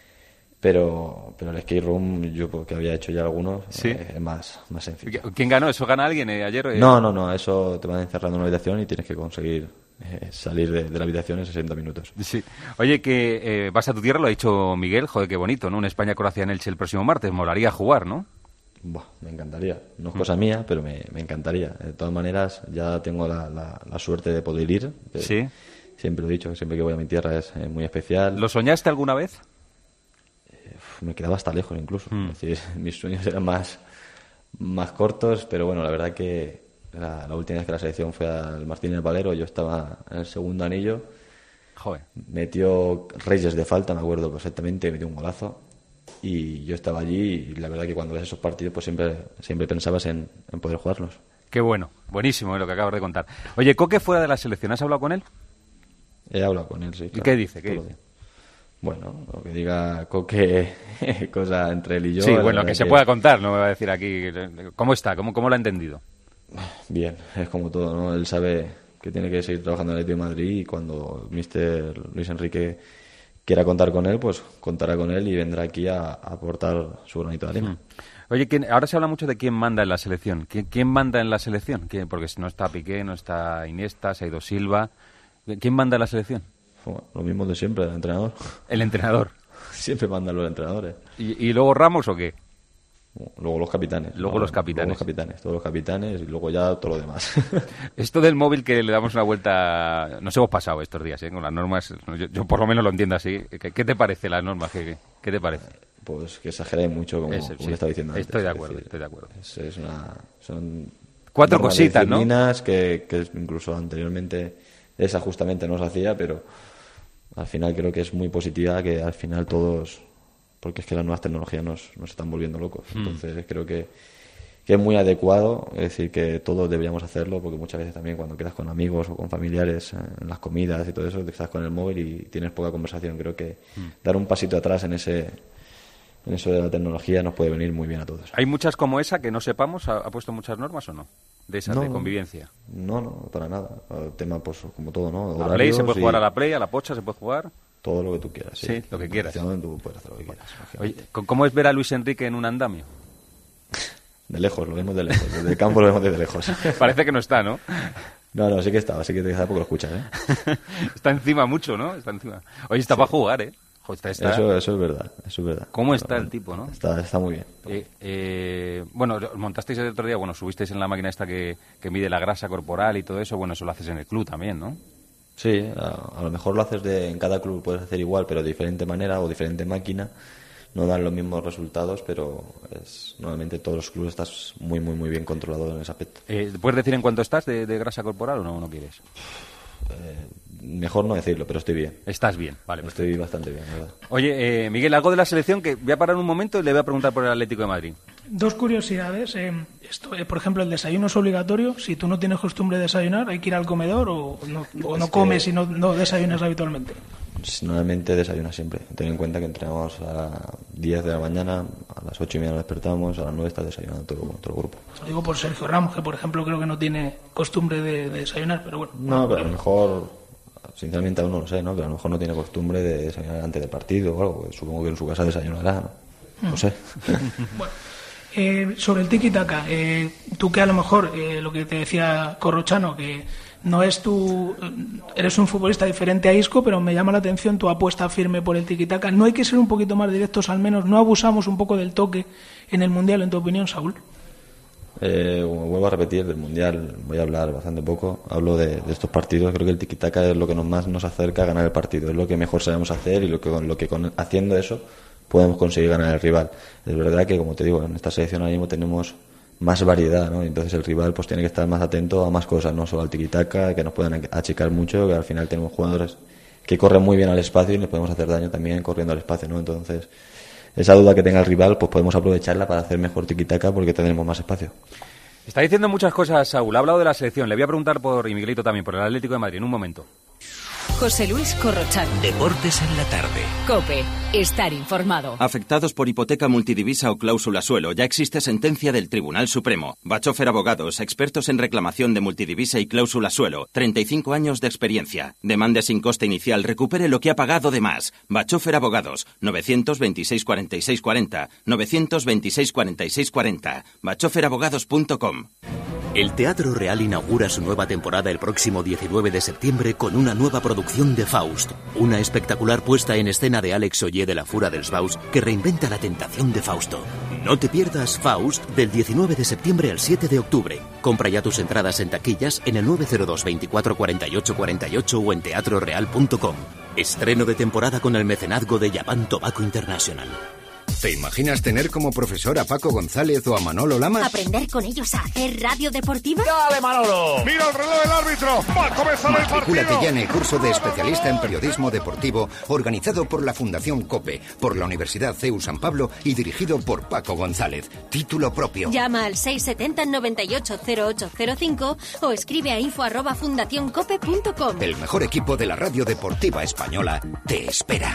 [SPEAKER 3] Pero, pero el skate room, yo porque había hecho ya algunos,
[SPEAKER 4] Sí.
[SPEAKER 3] eh, es más, más sencillo.
[SPEAKER 4] ¿Quién ganó? ¿Eso gana alguien eh, ayer? eh?
[SPEAKER 3] No, no, no, eso te van encerrando en una habitación y tienes que conseguir eh, salir de, de la habitación en sesenta minutos.
[SPEAKER 4] Sí. Oye, que eh, vas a tu tierra, lo ha dicho Miguel, joder, qué bonito, ¿no? Un España-Croacia en Elche el próximo martes, molaría jugar, ¿no?
[SPEAKER 3] Buah, me encantaría. No es cosa mía, pero me, me encantaría. De todas maneras, ya tengo la, la, la suerte de poder ir. que
[SPEAKER 4] Sí.
[SPEAKER 3] Siempre lo he dicho, que siempre que voy a mi tierra es eh, muy especial.
[SPEAKER 4] ¿Lo soñaste alguna vez?
[SPEAKER 3] Uf, me quedaba hasta lejos incluso. Es decir, mis sueños eran más, más cortos, pero bueno, la verdad que la, la última vez que la selección fue al Martínez Valero, yo estaba en el segundo anillo.
[SPEAKER 4] Joder.
[SPEAKER 3] Metió Reyes de falta, me acuerdo perfectamente, metió un golazo. Y yo estaba allí y la verdad que cuando ves esos partidos pues siempre, siempre pensabas en, en poder jugarlos.
[SPEAKER 4] Qué bueno, buenísimo eh, lo que acabas de contar. Oye, Coque fuera de la selección, ¿has hablado con él?
[SPEAKER 3] He hablado con él, sí.
[SPEAKER 4] ¿Y
[SPEAKER 3] claro,
[SPEAKER 4] qué dice? ¿Qué
[SPEAKER 3] todo
[SPEAKER 4] dice?
[SPEAKER 3] bien. Bueno, lo que diga Coque, cosa entre él y yo.
[SPEAKER 4] Sí,
[SPEAKER 3] la
[SPEAKER 4] bueno,
[SPEAKER 3] verdad
[SPEAKER 4] que se pueda contar, no me va a decir aquí. ¿Cómo está? ¿Cómo, cómo lo ha entendido?
[SPEAKER 3] Bien, es como todo, ¿no? Él sabe que tiene que seguir trabajando en el Atlético de Madrid y cuando míster Luis Enrique quiera contar con él, pues contará con él y vendrá aquí a, a aportar su granito de arena.
[SPEAKER 4] Oye, ¿quién- ahora se habla mucho de quién manda en la selección. ¿Quién, quién manda en la selección? ¿Quién? Porque si no está Piqué, no está Iniesta, se ha ido Silva. ¿Quién manda en la selección?
[SPEAKER 3] Bueno, lo mismo de siempre, el entrenador.
[SPEAKER 4] El entrenador.
[SPEAKER 3] Siempre mandan los entrenadores.
[SPEAKER 4] ¿Y, y luego Ramos o qué?
[SPEAKER 3] Luego los capitanes.
[SPEAKER 4] Luego los capitanes.
[SPEAKER 3] Luego los capitanes, todos los capitanes y luego ya todo lo demás.
[SPEAKER 4] Esto del móvil que le damos una vuelta, nos hemos pasado estos días, ¿eh? Con las normas, yo, yo por lo menos lo entiendo así. ¿Qué, qué te parece las normas? ¿Qué, qué te parece?
[SPEAKER 3] Pues que exageré mucho, como,
[SPEAKER 4] Es-
[SPEAKER 3] como
[SPEAKER 4] sí,
[SPEAKER 3] le estaba diciendo antes.
[SPEAKER 4] estoy de
[SPEAKER 3] Es
[SPEAKER 4] acuerdo,
[SPEAKER 3] decir,
[SPEAKER 4] estoy de acuerdo.
[SPEAKER 3] Es, es una, son
[SPEAKER 4] Cuatro
[SPEAKER 3] normas,
[SPEAKER 4] cositas, ¿no?
[SPEAKER 3] disciplinas que, que incluso anteriormente esa justamente no se hacía, pero al final creo que es muy positiva que al final todos, porque es que las nuevas tecnologías nos, nos están volviendo locos.
[SPEAKER 4] Mm.
[SPEAKER 3] Entonces creo que, que es muy adecuado, es decir, que todos deberíamos hacerlo, porque muchas veces también cuando quedas con amigos o con familiares eh, en las comidas y todo eso, te estás con el móvil y tienes poca conversación. Creo que
[SPEAKER 4] Mm.
[SPEAKER 3] dar un pasito atrás en ese en eso de la tecnología nos puede venir muy bien a todos.
[SPEAKER 4] ¿Hay muchas como esa que no sepamos? ¿Ha, ha puesto muchas normas o no? De esas
[SPEAKER 3] No,
[SPEAKER 4] de
[SPEAKER 3] no.
[SPEAKER 4] convivencia.
[SPEAKER 3] No, no, para nada. El tema, pues, como todo, ¿no?
[SPEAKER 4] ¿A Play
[SPEAKER 3] Horarios
[SPEAKER 4] se puede
[SPEAKER 3] y
[SPEAKER 4] jugar a la Play, a la Pocha se puede jugar?
[SPEAKER 3] todo lo que tú quieras. Sí,
[SPEAKER 4] Sí, lo que quieras.
[SPEAKER 3] Tú puedes hacer lo que quieras.
[SPEAKER 4] Oye, ¿cómo es ver a Luis Enrique en un andamio?
[SPEAKER 3] De lejos, lo vemos de lejos. Desde el campo lo vemos desde lejos.
[SPEAKER 4] Parece que no está, ¿no?
[SPEAKER 3] No, no, sí que estaba, sí que te porque lo escuchas, ¿eh?
[SPEAKER 4] Está encima mucho, ¿no? Está encima. Oye, está para jugar, ¿eh? Jo, está, está...
[SPEAKER 3] Eso, eso es verdad, eso es verdad.
[SPEAKER 4] ¿Cómo está el tipo, no?
[SPEAKER 3] Está, está muy bien.
[SPEAKER 4] Eh, eh, bueno, montasteis el otro día, bueno, subisteis en la máquina esta que, que mide la grasa corporal y todo eso, bueno, eso lo haces en el club también, ¿no?
[SPEAKER 3] Sí, a, a lo mejor lo haces de, en cada club puedes hacer igual, pero de diferente manera o diferente máquina. No dan los mismos resultados, pero es, normalmente todos los clubes estás muy, muy, muy bien controlado en ese aspecto.
[SPEAKER 4] Eh, ¿Puedes decir en cuánto estás de, de grasa corporal o no, no quieres?
[SPEAKER 3] Eh, mejor no decirlo, pero estoy bien.
[SPEAKER 4] Estás bien, vale.
[SPEAKER 3] Estoy perfecto. Bastante bien, ¿verdad?
[SPEAKER 4] Oye, eh, Miguel, algo de la selección que voy a parar un momento y le voy a preguntar por el Atlético de Madrid.
[SPEAKER 1] Dos curiosidades. Eh, esto, eh, por ejemplo, el desayuno es obligatorio. Si tú no tienes costumbre de desayunar, ¿hay que ir al comedor o no, o no comes y no, no desayunas habitualmente?
[SPEAKER 3] Normalmente desayuna siempre. Ten en cuenta que entrenamos a las diez de la mañana, a las ocho y media nos despertamos, a las nueve está desayunando todo, todo el grupo.
[SPEAKER 1] Lo digo por Sergio Ramos, que por ejemplo creo que no tiene costumbre de, de desayunar, pero bueno.
[SPEAKER 3] No, pero a lo mejor, sinceramente aún no lo sé, ¿no? Pero a lo mejor no tiene costumbre de desayunar antes del partido o algo. Supongo que en su casa desayunará, ¿no? No sé.
[SPEAKER 1] Bueno. Eh, sobre el tiki-taka, eh, tú que a lo mejor, eh, lo que te decía Corrochano, que no es tu... Eres un futbolista diferente a Isco, pero me llama la atención tu apuesta firme por el tiki-taka. ¿No hay que ser un poquito más directos, al menos? ¿No abusamos un poco del toque en el Mundial, en tu opinión, Saúl?
[SPEAKER 3] Eh, vuelvo a repetir, del Mundial voy a hablar bastante poco. Hablo de, de estos partidos. Creo que el tiki-taka es lo que nos más nos acerca a ganar el partido. Es lo que mejor sabemos hacer y lo que, lo que con, haciendo eso podemos conseguir ganar al rival. Es verdad que, como te digo, en esta selección ahora mismo tenemos más variedad, ¿no? Entonces el rival pues tiene que estar más atento a más cosas, no solo al tiki-taka, que nos puedan achicar mucho, que al final tenemos jugadores que corren muy bien al espacio y nos podemos hacer daño también corriendo al espacio, ¿no? Entonces, esa duda que tenga el rival, pues podemos aprovecharla para hacer mejor tiki-taka porque tendremos más espacio.
[SPEAKER 4] Está diciendo muchas cosas, Saúl. Ha hablado de la selección. Le voy a preguntar por, y Miguelito también, por el Atlético de Madrid, en un momento.
[SPEAKER 2] José Luis Corrochano.
[SPEAKER 19] Deportes en la tarde.
[SPEAKER 2] COPE. Estar informado.
[SPEAKER 5] Afectados por hipoteca multidivisa o cláusula suelo, ya existe sentencia del Tribunal Supremo. Bachofer Abogados, expertos en reclamación de multidivisa y cláusula suelo. treinta y cinco años de experiencia. Demande sin coste inicial, recupere lo que ha pagado de más. Bachofer Abogados, novecientos veintiséis cuarenta y seis cuarenta, novecientos veintiséis cuarenta y seis cuarenta. bachofer abogados punto com.
[SPEAKER 19] El Teatro Real inaugura su nueva temporada el próximo diecinueve de septiembre con una nueva producción de Faust, una espectacular puesta en escena de Alex Ollé de la Fura dels Baus que reinventa la tentación de Fausto. No te pierdas Faust del diecinueve de septiembre al siete de octubre. Compra ya tus entradas en taquillas en el nueve cero dos veinticuatro cuarenta y ocho cuarenta y ocho o en teatro real punto com. Estreno de temporada con el mecenazgo de Japan Tobacco International.
[SPEAKER 6] ¿Te imaginas tener como profesor a Paco González o a Manolo Lama?
[SPEAKER 17] ¿Aprender con ellos a hacer radio deportiva?
[SPEAKER 6] ¡Dale, Manolo!
[SPEAKER 18] ¡Mira el reloj del árbitro! ¡Va a comenzar el partido!
[SPEAKER 6] Matricúlate ya en el curso de especialista en periodismo deportivo organizado por la Fundación COPE, por la Universidad C E U San Pablo y dirigido por Paco González. Título propio.
[SPEAKER 17] Llama al seis setenta noventa y ocho cero ocho cero cinco o escribe a info arroba fundación cope punto com.
[SPEAKER 6] El mejor equipo de la radio deportiva española te espera.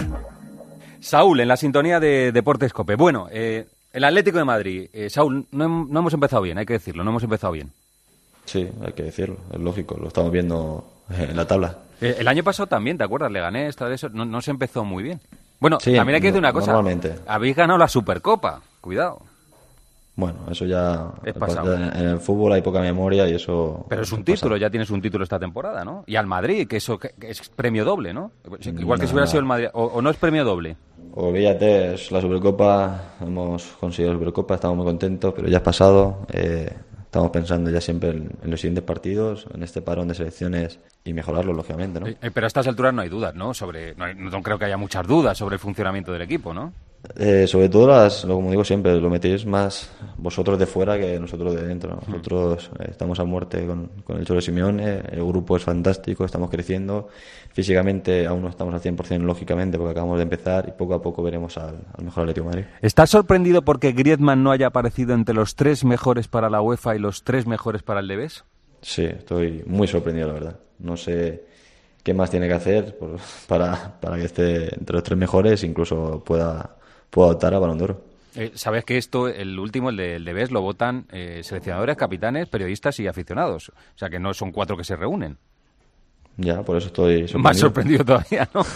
[SPEAKER 4] Saúl, en la sintonía de Deportes COPE. Bueno, eh, el Atlético de Madrid. Eh, Saúl, no, no hemos empezado bien, hay que decirlo, no hemos empezado bien.
[SPEAKER 3] Sí, hay que decirlo, es lógico, lo estamos viendo en la tabla.
[SPEAKER 4] Eh, el año pasado también, ¿te acuerdas? Le gané esta de eso, no, no se empezó muy bien. Bueno,
[SPEAKER 3] sí,
[SPEAKER 4] también hay que decir una cosa.
[SPEAKER 3] Normalmente.
[SPEAKER 4] Habéis ganado la Supercopa, cuidado.
[SPEAKER 3] Bueno, eso ya...
[SPEAKER 4] Es pasado.
[SPEAKER 3] En el fútbol hay poca memoria y eso...
[SPEAKER 4] Pero es un título, pasado. Ya tienes un título esta temporada, ¿no? Y al Madrid, que eso que es premio doble, ¿no? Igual que
[SPEAKER 3] no,
[SPEAKER 4] si hubiera
[SPEAKER 3] no.
[SPEAKER 4] sido el Madrid. O, ¿O no es premio doble?
[SPEAKER 3] Olvídate, es la Supercopa, hemos conseguido la Supercopa, estamos muy contentos, pero ya es pasado. Eh, estamos pensando ya siempre en, en los siguientes partidos, en este parón de selecciones y mejorarlo, lógicamente, ¿no?
[SPEAKER 4] Eh, pero a estas alturas no hay dudas, ¿no? Sobre, no, hay, no creo que haya muchas dudas sobre el funcionamiento del equipo, ¿no?
[SPEAKER 3] Eh, sobre todo, las, como digo siempre, lo metéis más vosotros de fuera que nosotros de dentro, ¿no? Nosotros eh, estamos a muerte con, con el Cholo Simeone, el grupo es fantástico, estamos creciendo, físicamente aún no estamos al cien por ciento lógicamente porque acabamos de empezar y poco a poco veremos al, al mejor Atlético de Madrid.
[SPEAKER 4] ¿Estás sorprendido porque Griezmann no haya aparecido entre los tres mejores para la UEFA y los tres mejores para el Debes?
[SPEAKER 3] Sí, estoy muy sorprendido, la verdad. No sé qué más tiene que hacer por, para, para que esté entre los tres mejores, incluso pueda... puedo optar a Balón de Oro.
[SPEAKER 4] Eh, Sabes que esto, el último, el de, el de B E S, lo votan eh, seleccionadores, capitanes, periodistas y aficionados. O sea que no son cuatro que se reúnen.
[SPEAKER 3] Ya, por eso estoy sorprendido.
[SPEAKER 4] Más sorprendido todavía, ¿no?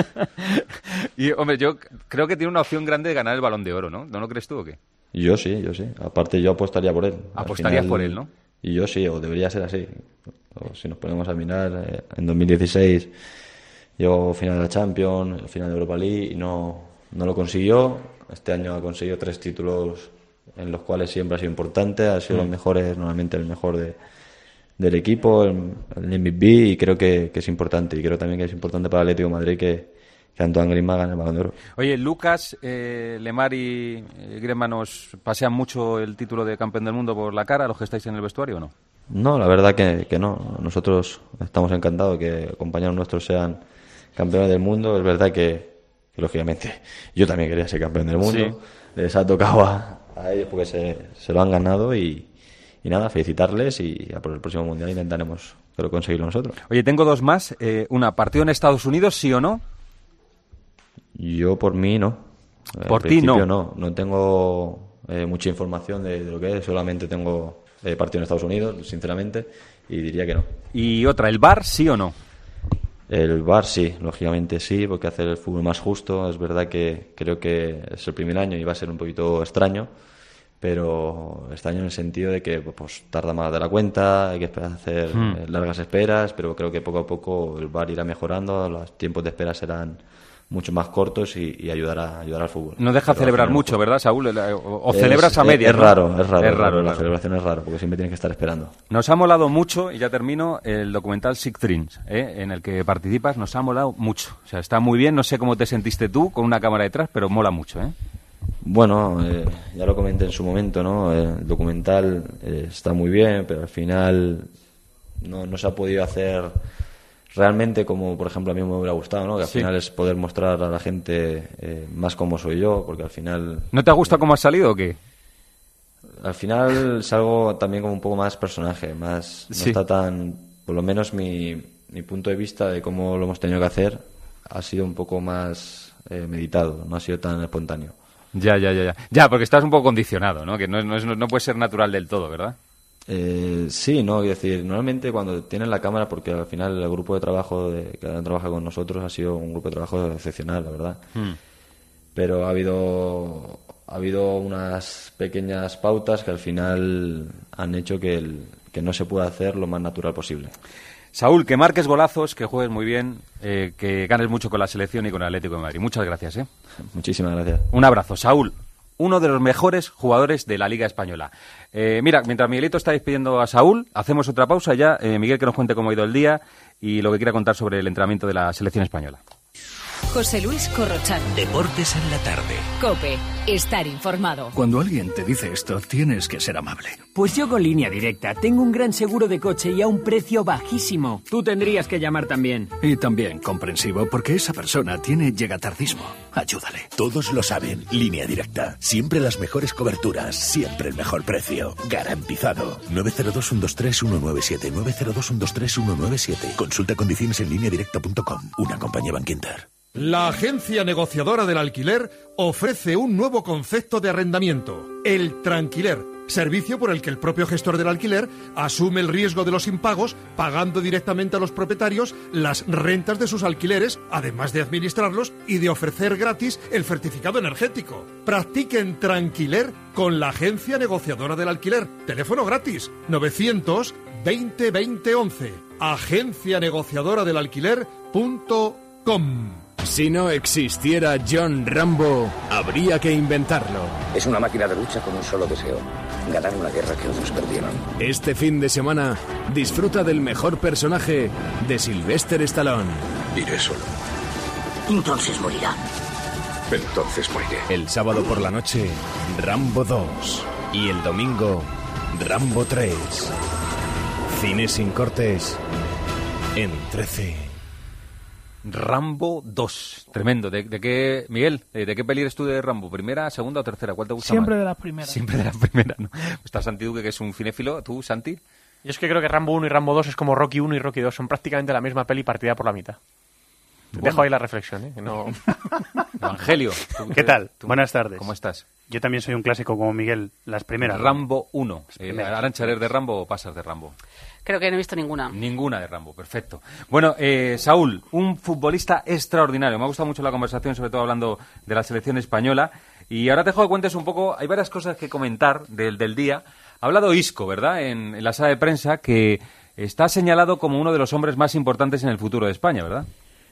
[SPEAKER 4] Y, hombre, yo creo que tiene una opción grande de ganar el Balón de Oro, ¿no? ¿No lo crees tú o qué?
[SPEAKER 3] Yo sí, yo sí. Aparte, yo apostaría por él.
[SPEAKER 4] Apostarías
[SPEAKER 3] final,
[SPEAKER 4] por él, ¿no?
[SPEAKER 3] Y yo sí, o debería ser así. O si nos ponemos a mirar, eh, en dos mil dieciséis llegó final de la Champions, final de Europa League y no, no lo consiguió. Este año ha conseguido tres títulos en los cuales siempre ha sido importante, ha sido mm. los mejores, normalmente el mejor de, del equipo, el, el M V P, y creo que, que es importante. Y creo también que es importante para el Atlético de Madrid que, que Antoine Griezmann gane el Balón de Oro.
[SPEAKER 4] Oye, Lucas, eh, Lemar y eh, Griezmann nos pasean mucho el título de campeón del mundo por la cara, los que estáis en el vestuario, ¿o no?
[SPEAKER 3] No, la verdad que, que no. Nosotros estamos encantados que compañeros nuestros sean campeones del mundo. Es verdad que, que lógicamente, yo también quería ser campeón del mundo. Sí. Les ha tocado a, a ellos porque se, se lo han ganado y, y nada, felicitarles y a por el próximo Mundial intentaremos conseguirlo nosotros.
[SPEAKER 4] Oye, tengo dos más. Eh, una, ¿partido en Estados Unidos, sí o no?
[SPEAKER 3] Yo por mí no.
[SPEAKER 4] ¿Por ti no?
[SPEAKER 3] no? No tengo eh, mucha información de, de lo que es, solamente tengo eh, partido en Estados Unidos, sinceramente, y diría que no.
[SPEAKER 4] Y otra, ¿el V A R sí o no?
[SPEAKER 3] El V A R sí, lógicamente sí, porque hace el fútbol más justo. Es verdad que creo que es el primer año y va a ser un poquito extraño, pero extraño en el sentido de que pues tarda más de la cuenta, hay que esperar, hacer hmm. largas esperas, pero creo que poco a poco el V A R irá mejorando, los tiempos de espera serán mucho más cortos y, y ayudará, ayudará al fútbol.
[SPEAKER 4] No deja
[SPEAKER 3] pero
[SPEAKER 4] celebrar mucho, ¿verdad, Saúl? O, o
[SPEAKER 3] es,
[SPEAKER 4] celebras a media,
[SPEAKER 3] es,
[SPEAKER 4] ¿no?
[SPEAKER 3] raro, es raro,
[SPEAKER 4] es raro.
[SPEAKER 3] La
[SPEAKER 4] raro.
[SPEAKER 3] celebración es raro, porque siempre tienes que estar esperando.
[SPEAKER 4] Nos ha molado mucho, y ya termino, el documental Sick Dreams, ¿eh? en el que participas, nos ha molado mucho. O sea, está muy bien, no sé cómo te sentiste tú con una cámara detrás, pero mola mucho, ¿eh?
[SPEAKER 3] Bueno, eh, ya lo comenté en su momento, ¿no? El documental eh, está muy bien, pero al final no, no se ha podido hacer realmente como, por ejemplo, a mí me hubiera gustado, ¿no? Que al sí. final es poder mostrar a la gente eh, más cómo soy yo, porque al final...
[SPEAKER 4] ¿No te ha gustado cómo has salido o qué?
[SPEAKER 3] Al final salgo también como un poco más personaje, más... No sí. está tan... Por lo menos mi, mi punto de vista de cómo lo hemos tenido que hacer ha sido un poco más eh, meditado, no ha sido tan espontáneo.
[SPEAKER 4] Ya, ya, ya, ya. Ya, porque estás un poco condicionado, ¿no? Que no, no, es, no puede ser natural del todo, ¿verdad?
[SPEAKER 3] Eh, sí, no, es decir, normalmente cuando tienen la cámara, porque al final el grupo de trabajo de, que han trabajado con nosotros ha sido un grupo de trabajo excepcional, la verdad. Hmm. Pero ha habido ha habido unas pequeñas pautas que al final han hecho que, el, que no se pueda hacer lo más natural posible.
[SPEAKER 4] Saúl, que marques golazos, que juegues muy bien, eh, que ganes mucho con la selección y con el Atlético de Madrid. Muchas gracias, ¿eh?
[SPEAKER 3] Muchísimas gracias.
[SPEAKER 4] Un abrazo, Saúl. Uno de los mejores jugadores de la Liga Española. Eh, mira, mientras Miguelito está despidiendo a Saúl, hacemos otra pausa ya. Eh, Miguel, que nos cuente cómo ha ido el día y lo que quiera contar sobre el entrenamiento de la selección española.
[SPEAKER 2] José Luis Corrochano.
[SPEAKER 7] Deportes en la tarde.
[SPEAKER 2] COPE. Estar informado.
[SPEAKER 8] Cuando alguien te dice esto, tienes que ser amable.
[SPEAKER 9] Pues yo con Línea Directa tengo un gran seguro de coche y a un precio bajísimo. Tú tendrías que llamar también.
[SPEAKER 8] Y también comprensivo, porque esa persona tiene llegatardismo. Ayúdale.
[SPEAKER 20] Todos lo saben. Línea Directa. Siempre las mejores coberturas. Siempre el mejor precio. Garantizado. nueve cero dos, uno dos tres, uno nueve siete. nueve cero dos, uno dos tres, uno nueve siete. Consulta condiciones en línea directa punto com. Una compañía Bankinter.
[SPEAKER 16] La agencia negociadora del alquiler ofrece un nuevo concepto de arrendamiento, el tranquiler, servicio por el que el propio gestor del alquiler asume el riesgo de los impagos, pagando directamente a los propietarios las rentas de sus alquileres, además de administrarlos y de ofrecer gratis el certificado energético. Practiquen tranquiler con la agencia negociadora del alquiler. Teléfono gratis, novecientos veinte veinte once. agencia negociadora del alquiler punto com.
[SPEAKER 21] Si no existiera John Rambo, habría que inventarlo.
[SPEAKER 22] Es una máquina de lucha con un solo deseo: ganar una guerra que otros perdieron.
[SPEAKER 21] Este fin de semana, disfruta del mejor personaje de Sylvester Stallone.
[SPEAKER 22] Iré solo. Entonces morirá. Entonces moriré.
[SPEAKER 21] El sábado por la noche, Rambo dos. Y el domingo, Rambo tres. Cine sin cortes en trece.
[SPEAKER 4] Rambo dos. Tremendo. ¿De, de qué, Miguel, de qué peli eres tú de Rambo? ¿Primera, segunda o tercera? ¿Cuál te gusta
[SPEAKER 1] Siempre
[SPEAKER 4] más?
[SPEAKER 1] de las primeras.
[SPEAKER 4] Siempre de las primeras, ¿no? Está Santi Duque, que es un cinéfilo. ¿Tú, Santi?
[SPEAKER 23] Yo es que creo que Rambo uno y Rambo dos es como Rocky uno y Rocky dos. Son prácticamente la misma peli partida por la mitad. Bueno. Dejo ahí la reflexión, ¿eh? Que no...
[SPEAKER 4] Evangelio.
[SPEAKER 23] ¿Tú, ¿Qué tal?
[SPEAKER 4] ¿tú,
[SPEAKER 23] Buenas tardes.
[SPEAKER 4] ¿Cómo estás?
[SPEAKER 23] Yo también soy un clásico como Miguel. Las primeras.
[SPEAKER 4] Rambo uno. Eh, ¿Arantxa, eres de Rambo o pasas de Rambo?
[SPEAKER 24] Creo que no he visto ninguna.
[SPEAKER 4] Ninguna de Rambo, perfecto. Bueno, eh, Saúl, un futbolista extraordinario. Me ha gustado mucho la conversación, sobre todo hablando de la selección española. Y ahora te dejo que cuentes un poco, hay varias cosas que comentar del, del día. Ha hablado Isco, ¿verdad?, en, en la sala de prensa, que está señalado como uno de los hombres más importantes en el futuro de España, ¿verdad?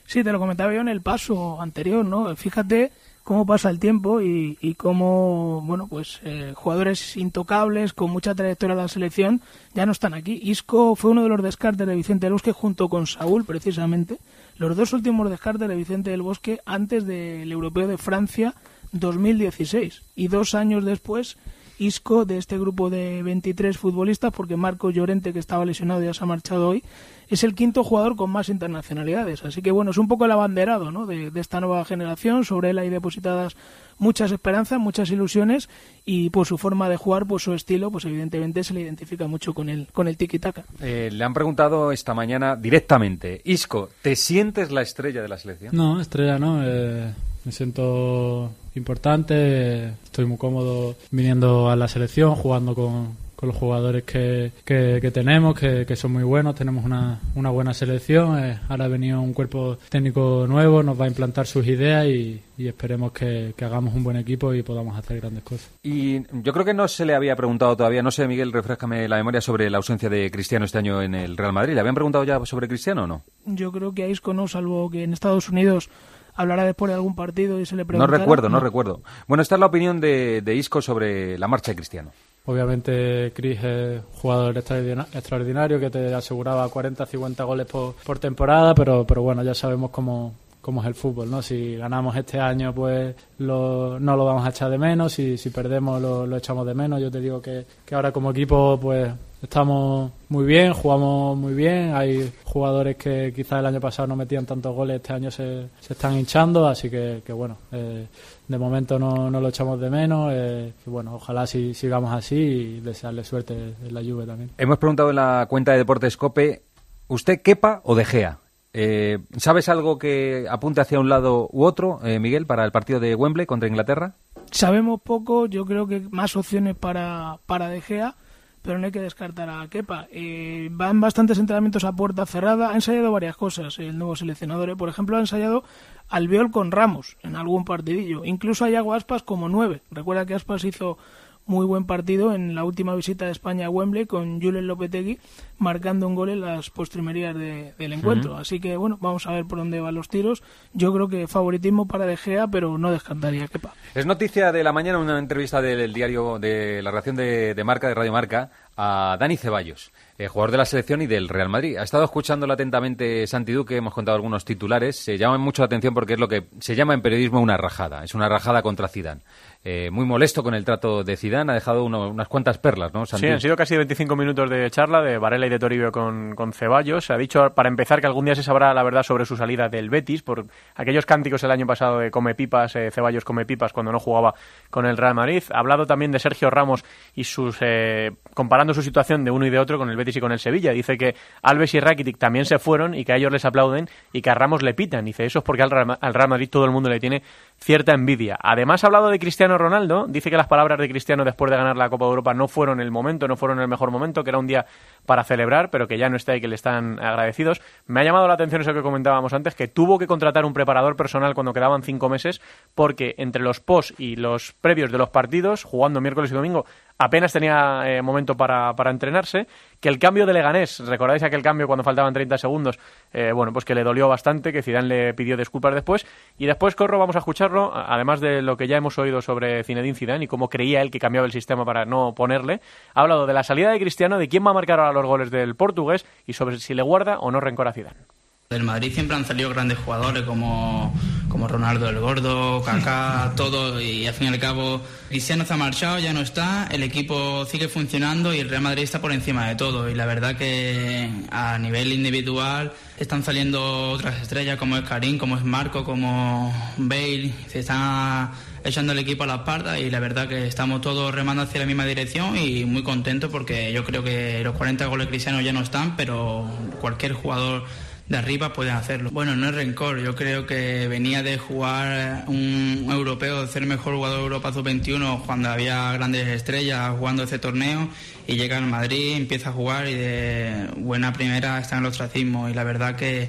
[SPEAKER 1] Sí, te lo comentaba yo en el paso anterior, ¿no? Fíjate cómo pasa el tiempo y, y cómo, bueno, pues eh, jugadores intocables con mucha trayectoria de la selección ya no están aquí. Isco fue uno de los descartes de Vicente del Bosque junto con Saúl, precisamente. Los dos últimos descartes de Vicente del Bosque antes del Europeo de Francia dos mil dieciséis. Y dos años después, Isco, de este grupo de veintitrés futbolistas, porque Marco Llorente, que estaba lesionado, ya se ha marchado hoy, es el quinto jugador con más internacionalidades. Así que, bueno, es un poco el abanderado, ¿no?, de, de esta nueva generación. Sobre él hay depositadas muchas esperanzas, muchas ilusiones, y por su forma de jugar, por su estilo, pues evidentemente se le identifica mucho con el, con el tiki-taka.
[SPEAKER 4] Eh, le han preguntado esta mañana directamente, Isco, ¿te sientes la estrella de la selección?
[SPEAKER 7] No, estrella no, eh, me siento importante, estoy muy cómodo viniendo a la selección, jugando con, con los jugadores que, que, que tenemos, que, que son muy buenos, tenemos una, una buena selección, eh, ahora ha venido un cuerpo técnico nuevo, nos va a implantar sus ideas y, y esperemos que, que hagamos un buen equipo y podamos hacer grandes cosas.
[SPEAKER 4] Y yo creo que no se le había preguntado todavía, no sé, Miguel, refréscame la memoria sobre la ausencia de Cristiano este año en el Real Madrid. ¿Le habían preguntado ya sobre Cristiano o no?
[SPEAKER 1] Yo creo que a Isco no, salvo que en Estados Unidos hablará después de algún partido y se le preguntará.
[SPEAKER 4] No recuerdo, no, no recuerdo. Bueno, esta es la opinión de, de Isco sobre la marcha de Cristiano.
[SPEAKER 7] Obviamente Cris es un jugador extraordinario que te aseguraba cuarenta a cincuenta goles por, por temporada, pero, pero bueno, ya sabemos cómo, cómo es el fútbol, ¿no? Si ganamos este año, pues lo, no lo vamos a echar de menos, y si perdemos lo, lo echamos de menos. Yo te digo que, que ahora como equipo pues estamos muy bien, jugamos muy bien, hay jugadores que quizás el año pasado no metían tantos goles, este año se, se están hinchando, así que, que bueno, eh, de momento no, no lo echamos de menos, eh, y bueno, ojalá si, sigamos así y desearle suerte en la Juve también.
[SPEAKER 4] Hemos preguntado en la cuenta de Deportes Cope, ¿usted Kepa o De Gea? Eh, ¿Sabes algo que apunte hacia un lado u otro, eh, Miguel, para el partido de Wembley contra Inglaterra?
[SPEAKER 1] Sabemos poco, yo creo que más opciones para, para De Gea, pero no hay que descartar a Kepa. Eh, van bastantes entrenamientos a puerta cerrada, ha ensayado varias cosas el nuevo seleccionador, ¿eh? Por ejemplo, ha ensayado Albiol con Ramos en algún partidillo, incluso a Iago Aspas como nueve. Recuerda que Aspas hizo muy buen partido en la última visita de España a Wembley con Julen Lopetegui marcando un gol en las postrimerías de, del encuentro. Uh-huh. Así que bueno, vamos a ver por dónde van los tiros. Yo creo que favoritismo para De Gea, pero no descartaría a Kepa.
[SPEAKER 4] Es noticia de la mañana una entrevista del diario de la redacción de, de Marca, de Radio Marca, a Dani Ceballos, eh, jugador de la selección y del Real Madrid. Ha estado escuchándolo atentamente Santi Duque, hemos contado algunos titulares, se llaman mucho la atención porque es lo que se llama en periodismo una rajada, es una rajada contra Zidane. Eh, muy molesto con el trato de Zidane, ha dejado uno, unas cuantas perlas, ¿no, Santi?
[SPEAKER 23] Sí, han sido casi veinticinco minutos de charla de Varela y de Toribio con, con Ceballos. Se ha dicho, para empezar, que algún día se sabrá la verdad sobre su salida del Betis, por aquellos cánticos el año pasado de come pipas, eh, Ceballos come pipas cuando no jugaba con el Real Madrid. Ha hablado también de Sergio Ramos y sus eh, comparando su situación de uno y de otro con el Betis y con el Sevilla. Dice que Alves y Rakitic también se fueron y que a ellos les aplauden y que a Ramos le pitan. Dice, eso es porque al Real, al Real Madrid todo el mundo le tiene cierta envidia. Además ha hablado de Cristiano Ronaldo, dice que las palabras de Cristiano después de ganar la Copa de Europa no fueron el momento, no fueron el mejor momento, que era un día para celebrar, pero que ya no está y que le están agradecidos. Me ha llamado la atención eso que comentábamos antes, que tuvo que contratar un preparador personal cuando quedaban cinco meses, porque entre los post y los previos de los partidos, jugando miércoles y domingo, apenas tenía eh, momento para, para entrenarse, que el cambio de Leganés, recordáis aquel cambio cuando faltaban treinta segundos, eh, bueno, pues que le dolió bastante, que Zidane le pidió disculpas después, y después, Corro, vamos a escucharlo, además de lo que ya hemos oído sobre Zinedine Zidane y cómo creía él que cambiaba el sistema para no ponerle, ha hablado de la salida de Cristiano, de quién va a marcar ahora los goles del portugués y sobre si le guarda o no rencor a Zidane.
[SPEAKER 10] Del Madrid siempre han salido grandes jugadores como, como Ronaldo el Gordo, Kaká, todo, y al fin y al cabo Cristiano se ha marchado, ya no está, el equipo sigue funcionando y el Real Madrid está por encima de todo, y la verdad que a nivel individual están saliendo otras estrellas como es Karim, como es Marco, como Bale, se están echando el equipo a la espalda y la verdad que estamos todos remando hacia la misma dirección y muy contentos porque yo creo que los cuarenta goles cristianos ya no están, pero cualquier jugador de arriba pueden hacerlo. Bueno, no es rencor, yo creo que venía de jugar un europeo, de ser el mejor jugador de Europa sub veintiuno cuando había grandes estrellas jugando ese torneo y llega al Madrid, empieza a jugar y de buena primera está en el ostracismo y la verdad que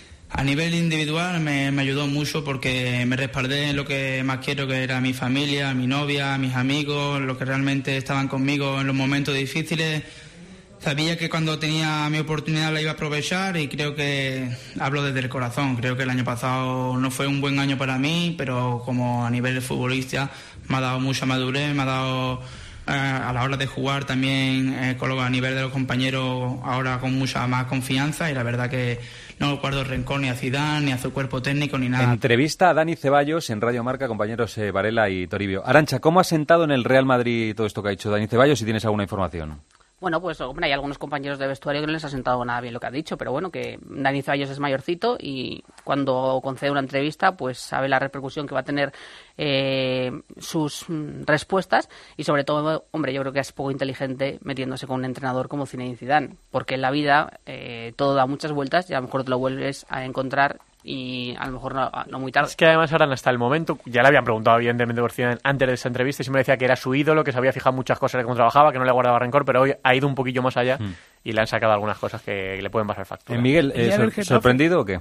[SPEAKER 10] a nivel individual me, me ayudó mucho porque me respaldé en lo que más quiero, que era mi familia, mi novia, mis amigos, los que realmente estaban conmigo en los momentos difíciles. Sabía que cuando tenía mi oportunidad la iba a aprovechar y creo que hablo desde el corazón. Creo que el año pasado no fue un buen año para mí, pero como a nivel de futbolista me ha dado mucha madurez, me ha dado eh, a la hora de jugar también eh, con lo, a nivel de los compañeros ahora con mucha más confianza y la verdad que no guardo rencor ni a Zidane, ni a su cuerpo técnico, ni nada.
[SPEAKER 4] Entrevista a Dani Ceballos en Radio Marca, compañeros eh, Varela y Toribio. Arancha, ¿cómo ha sentado en el Real Madrid todo esto que ha dicho Dani Ceballos, si tienes alguna información?
[SPEAKER 11] Bueno, pues hombre, hay algunos compañeros de vestuario que no les ha sentado nada bien lo que ha dicho, pero bueno, que Dani Ceballos es mayorcito y cuando concede una entrevista, pues sabe la repercusión que va a tener eh, sus mm, respuestas y sobre todo, hombre, yo creo que es poco inteligente metiéndose con un entrenador como Zinedine Zidane, porque en la vida eh, todo da muchas vueltas y a lo mejor te lo vuelves a encontrar y a lo mejor no, no muy tarde.
[SPEAKER 23] Es que además ahora hasta el momento, ya le habían preguntado evidentemente por Zidane antes de esa entrevista y siempre decía que era su ídolo, que se había fijado muchas cosas de cómo trabajaba, que no le guardaba rencor, pero hoy ha ido un poquillo más allá mm. y le han sacado algunas cosas que le pueden pasar factura.
[SPEAKER 4] ¿Eh, Miguel, eh, sor- Getafe, ¿sorprendido o qué?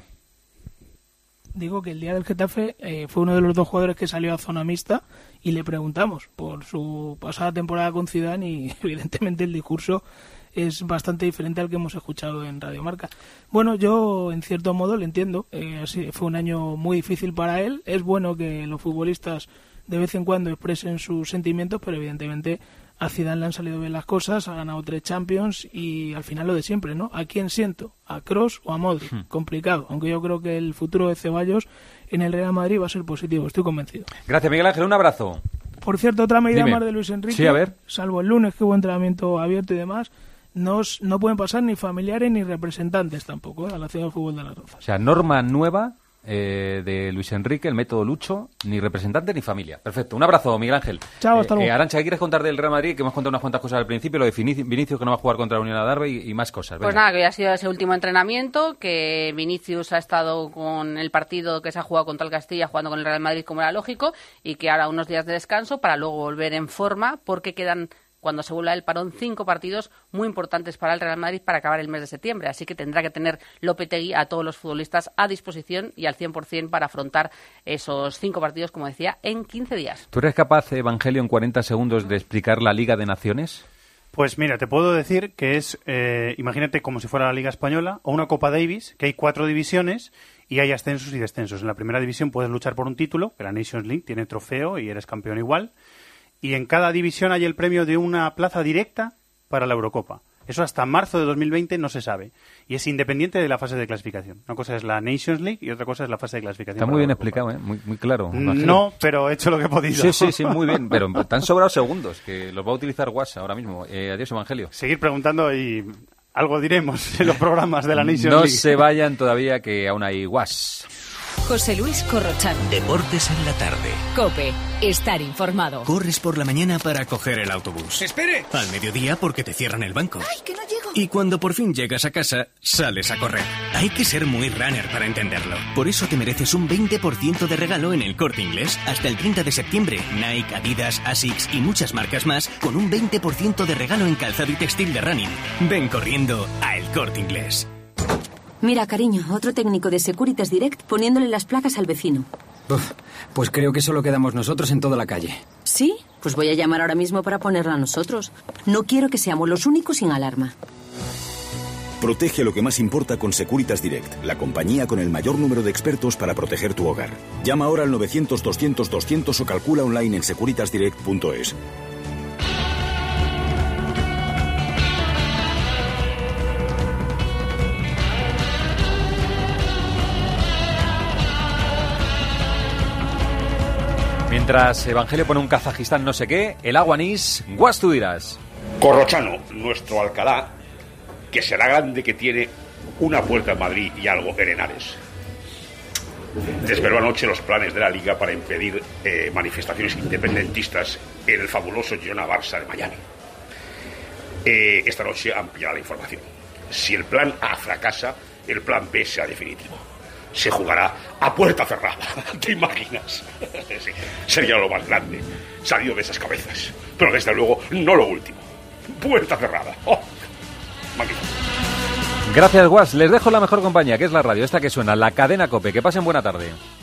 [SPEAKER 1] Digo que el día del Getafe eh, fue uno de los dos jugadores que salió a zona mixta y le preguntamos por su pasada temporada con Zidane y evidentemente el discurso es bastante diferente al que hemos escuchado en Radio Marca. Bueno, yo en cierto modo le entiendo. Eh, así, fue un año muy difícil para él. Es bueno que los futbolistas de vez en cuando expresen sus sentimientos, pero evidentemente a Zidane le han salido bien las cosas, ha ganado tres Champions y al final lo de siempre, ¿no? ¿A quién siento? ¿A Kroos o a Modric? Hmm. Complicado, aunque yo creo que el futuro de Ceballos en el Real Madrid va a ser positivo, estoy convencido.
[SPEAKER 4] Gracias, Miguel Ángel, un abrazo.
[SPEAKER 1] Por cierto, otra medida
[SPEAKER 4] Dime.
[SPEAKER 1] más de Luis Enrique,
[SPEAKER 4] sí, a ver.
[SPEAKER 1] salvo el lunes que hubo entrenamiento abierto y demás, no, no pueden pasar ni familiares ni representantes tampoco, ¿eh? A la Ciudad de Fútbol de La Roza.
[SPEAKER 4] O sea, norma nueva eh, de Luis Enrique, el método Lucho, ni representante ni familia. Perfecto, un abrazo, Miguel Ángel.
[SPEAKER 1] Chao, hasta luego.
[SPEAKER 4] Eh, Arancha, ¿qué quieres contar del Real Madrid? Que hemos contado unas cuantas cosas al principio, lo de Vinicius que no va a jugar contra la Unión Adarve y, y más cosas.
[SPEAKER 11] Venga. Pues nada, que hoy ha sido ese último entrenamiento, que Vinicius ha estado con el partido que se ha jugado contra el Castilla, jugando con el Real Madrid como era lógico, y que ahora unos días de descanso para luego volver en forma, porque quedan, cuando se vuelva el parón, cinco partidos muy importantes para el Real Madrid para acabar el mes de septiembre. Así que tendrá que tener Lopetegui a todos los futbolistas a disposición y al cien por ciento para afrontar esos cinco partidos, como decía, en quince días.
[SPEAKER 4] ¿Tú eres capaz, Evangelio, en cuarenta segundos de explicar la Liga de Naciones?
[SPEAKER 12] Pues mira, te puedo decir que es, eh, imagínate como si fuera la Liga Española o una Copa Davis, que hay cuatro divisiones y hay ascensos y descensos. En la primera división puedes luchar por un título, que la Nations League tiene trofeo y eres campeón igual. Y en cada división hay el premio de una plaza directa para la Eurocopa. Eso hasta marzo de dos mil veinte no se sabe. Y es independiente de la fase de clasificación. Una cosa es la Nations League y otra cosa es la fase de clasificación.
[SPEAKER 4] Está muy bien explicado, ¿eh? Muy, muy claro.
[SPEAKER 12] No, pero he hecho lo que he podido.
[SPEAKER 4] Sí, sí, sí, muy bien. Pero te han sobrado segundos, que los va a utilizar WhatsApp ahora mismo. Eh, adiós, Evangelio.
[SPEAKER 12] Seguir preguntando y algo diremos en los programas de la Nations
[SPEAKER 4] no
[SPEAKER 12] League.
[SPEAKER 4] No se vayan todavía, que aún hay WhatsApp.
[SPEAKER 2] José Luis Corrochano.
[SPEAKER 21] Deportes en la tarde.
[SPEAKER 2] COPE. Estar informado.
[SPEAKER 8] Corres por la mañana para coger el autobús.
[SPEAKER 21] ¡Espere!
[SPEAKER 8] Al mediodía porque te cierran el banco.
[SPEAKER 2] ¡Ay, que no llego!
[SPEAKER 8] Y cuando por fin llegas a casa, sales a correr. Hay que ser muy runner para entenderlo. Por eso te mereces un veinte por ciento de regalo en el Corte Inglés. Hasta el treinta de septiembre, Nike, Adidas, Asics y muchas marcas más con un veinte por ciento de regalo en calzado y textil de running. Ven corriendo a El Corte Inglés.
[SPEAKER 13] Mira, cariño, otro técnico de Securitas Direct poniéndole las placas al vecino.
[SPEAKER 24] Uf, pues creo que solo quedamos nosotros en toda la calle.
[SPEAKER 13] ¿Sí? Pues voy a llamar ahora mismo para ponerla a nosotros. No quiero que seamos los únicos sin alarma.
[SPEAKER 25] Protege lo que más importa con Securitas Direct, la compañía con el mayor número de expertos para proteger tu hogar. Llama ahora al novecientos doscientos doscientos o calcula online en securitas direct punto es.
[SPEAKER 4] Mientras Evangelio pone un Kazajistán no sé qué, el agua anís, guas tú dirás.
[SPEAKER 26] Corrochano, nuestro Alcalá, que será grande, que tiene una puerta en Madrid y algo en Henares. Desveló anoche los planes de la Liga para impedir eh, manifestaciones independentistas en el fabuloso Girona-Barça de Miami. Eh, esta noche ampliará la información. Si el plan A fracasa, el plan B será definitivo. Se jugará a puerta cerrada. ¿Te imaginas? Sí, sería lo más grande salido de esas cabezas. Pero desde luego no lo último. Puerta cerrada. ¡Oh! Magnífico.
[SPEAKER 4] Gracias, Guas. Les dejo la mejor compañía, que es la radio, esta que suena, la cadena COPE. Que pasen buena tarde.